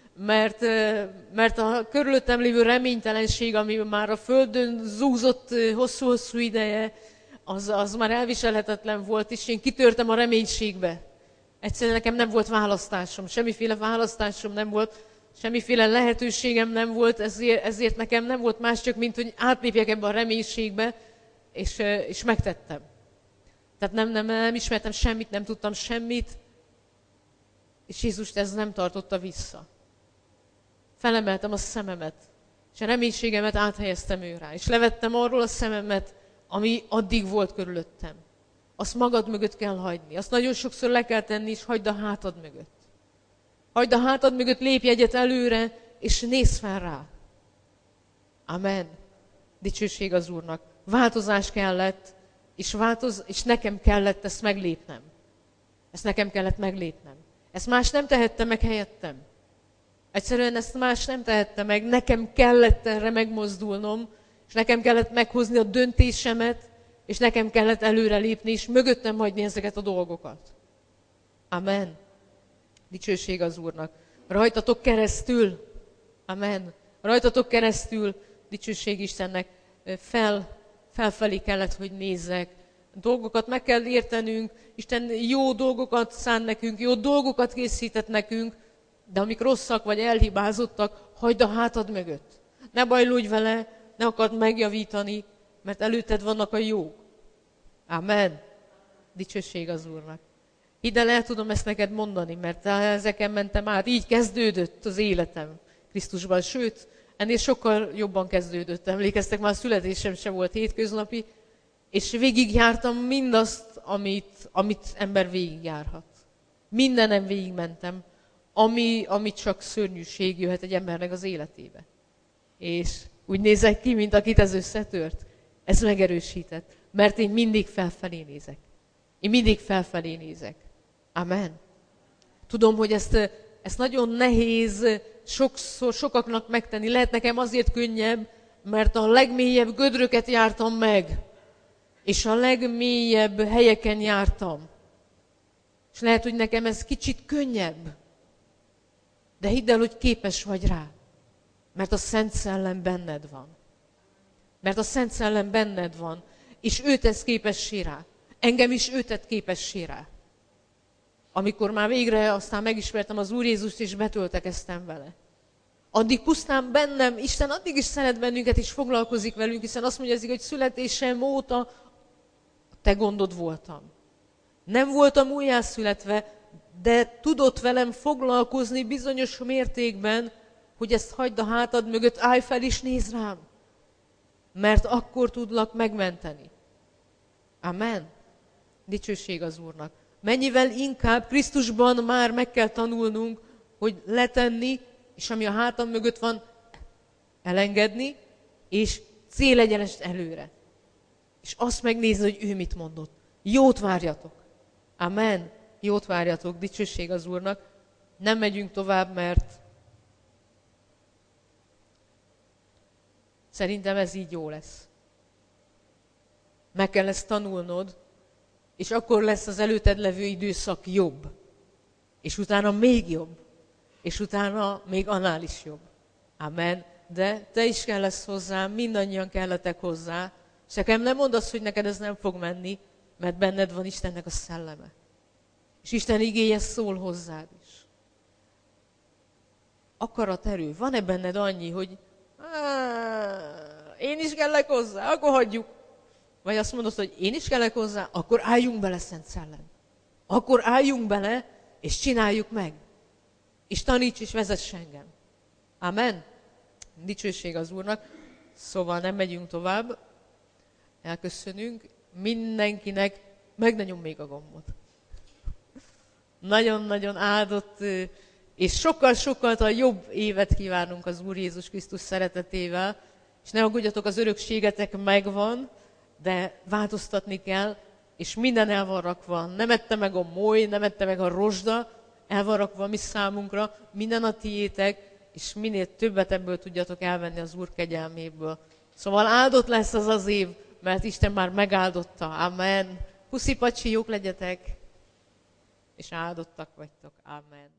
Mert a körülöttem lévő reménytelenség, ami már a földön zúzott hosszú-hosszú ideje, az már elviselhetetlen volt, és én kitörtem a reménységbe. Egyszerűen nekem nem volt választásom, semmiféle választásom nem volt, semmiféle lehetőségem nem volt, ezért nekem nem volt más csak, mint hogy átlépjek ebbe a reménységbe, és megtettem. Tehát nem ismertem semmit, nem tudtam semmit, és Jézust ez nem tartotta vissza. Felemeltem a szememet, és a reménységemet áthelyeztem ő rá, és levettem arról a szememet, ami addig volt körülöttem. Azt magad mögött kell hagyni. Azt nagyon sokszor le kell tenni, és hagyd a hátad mögött. Hagyd a hátad mögött, lépj egyet előre, és nézz fel rá. Amen. Dicsőség az Úrnak. Változás kellett, és nekem kellett ezt meglépnem. Ezt nekem kellett meglépnem. Ezt más nem tehette meg helyettem. Egyszerűen ezt más nem tehette meg. Nekem kellett erre megmozdulnom, és nekem kellett meghozni a döntésemet, és nekem kellett előrelépni, és mögöttem hagyni ezeket a dolgokat. Amen. Dicsőség az Úrnak. Rajtatok keresztül, amen. Rajtatok keresztül, dicsőség Istennek, felfelé kellett, hogy nézzek. Dolgokat meg kell értenünk, Isten jó dolgokat szán nekünk, jó dolgokat készített nekünk, de amik rosszak vagy elhibázottak, hagyd a hátad mögött. Ne bajlódj vele, ne akard megjavítani, mert előtted vannak a jók. Amen. Dicsőség az Úrnak. Hidd el tudom ezt neked mondani, mert ezeken mentem át. Így kezdődött az életem Krisztusban. Sőt, ennél sokkal jobban kezdődött. Emlékeztek, már a születésem sem volt hétköznapi, és végigjártam mindazt, amit ember végigjárhat. Mindenem végigmentem, amit csak szörnyűség jöhet egy embernek az életébe. És úgy nézek ki, mint akit ez összetört. Ez megerősített, mert én mindig felfelé nézek. Én mindig felfelé nézek. Amen. Tudom, hogy ezt nagyon nehéz sokaknak megtenni. Lehet nekem azért könnyebb, mert a legmélyebb gödröket jártam meg. És a legmélyebb helyeken jártam. És lehet, hogy nekem ez kicsit könnyebb. De hidd el, hogy képes vagy rá. Mert a Szent Szellem benned van. Mert a Szent Szellem benned van. És ő tesz képessé rá. Engem is ő tett képessé rá. Amikor már végre aztán megismertem az Úr Jézust, és betöltekeztem vele. Addig pusztán bennem, Isten addig is szeret bennünket, és foglalkozik velünk, hiszen azt mondja, hogy születésem óta a te gondod voltam. Nem voltam újjászületve, de tudott velem foglalkozni bizonyos mértékben, hogy ezt hagyd a hátad mögött, állj fel és nézd rám. Mert akkor tudlak megmenteni. Amen. Dicsőség az Úrnak. Mennyivel inkább Krisztusban már meg kell tanulnunk, hogy letenni, és ami a hátam mögött van, elengedni, és célegyenest előre. És azt megnézni, hogy ő mit mondott. Jót várjatok. Amen. Jót várjatok. Dicsőség az Úrnak. Nem megyünk tovább, mert szerintem ez így jó lesz. Meg kell ezt tanulnod, és akkor lesz az előtted levő időszak jobb. És utána még jobb. És utána még annál is jobb. Amen. De te is kell lesz hozzá, mindannyian kelletek hozzá. És nekem nem mondd azt, hogy neked ez nem fog menni, mert benned van Istennek a szelleme. És Isten igéje szól hozzád is. Akaraterő. Van-e benned annyi, hogy én is kellek hozzá, akkor hagyjuk. Vagy azt mondod, hogy én is kellek hozzá, akkor álljunk bele, Szent Szellem. Akkor álljunk bele, és csináljuk meg. És taníts, és vezess engem. Amen. Dicsőség az Úrnak. Szóval nem megyünk tovább. Elköszönünk. Mindenkinek megnyom még a gombot. Nagyon-nagyon áldott, és sokkal-sokkal jobb évet kívánunk az Úr Jézus Krisztus szeretetével. És ne aggódjatok, az örökségetek megvan, de változtatni kell, és minden el van rakva. Nem ette meg a moly, nem ette meg a rozsda, el van rakva mi számunkra, minden a tiétek, és minél többet ebből tudjatok elvenni az Úr kegyelméből. Szóval áldott lesz az az év, mert Isten már megáldotta. Amen. Puszi pacsi, jók legyetek, és áldottak vagytok. Amen.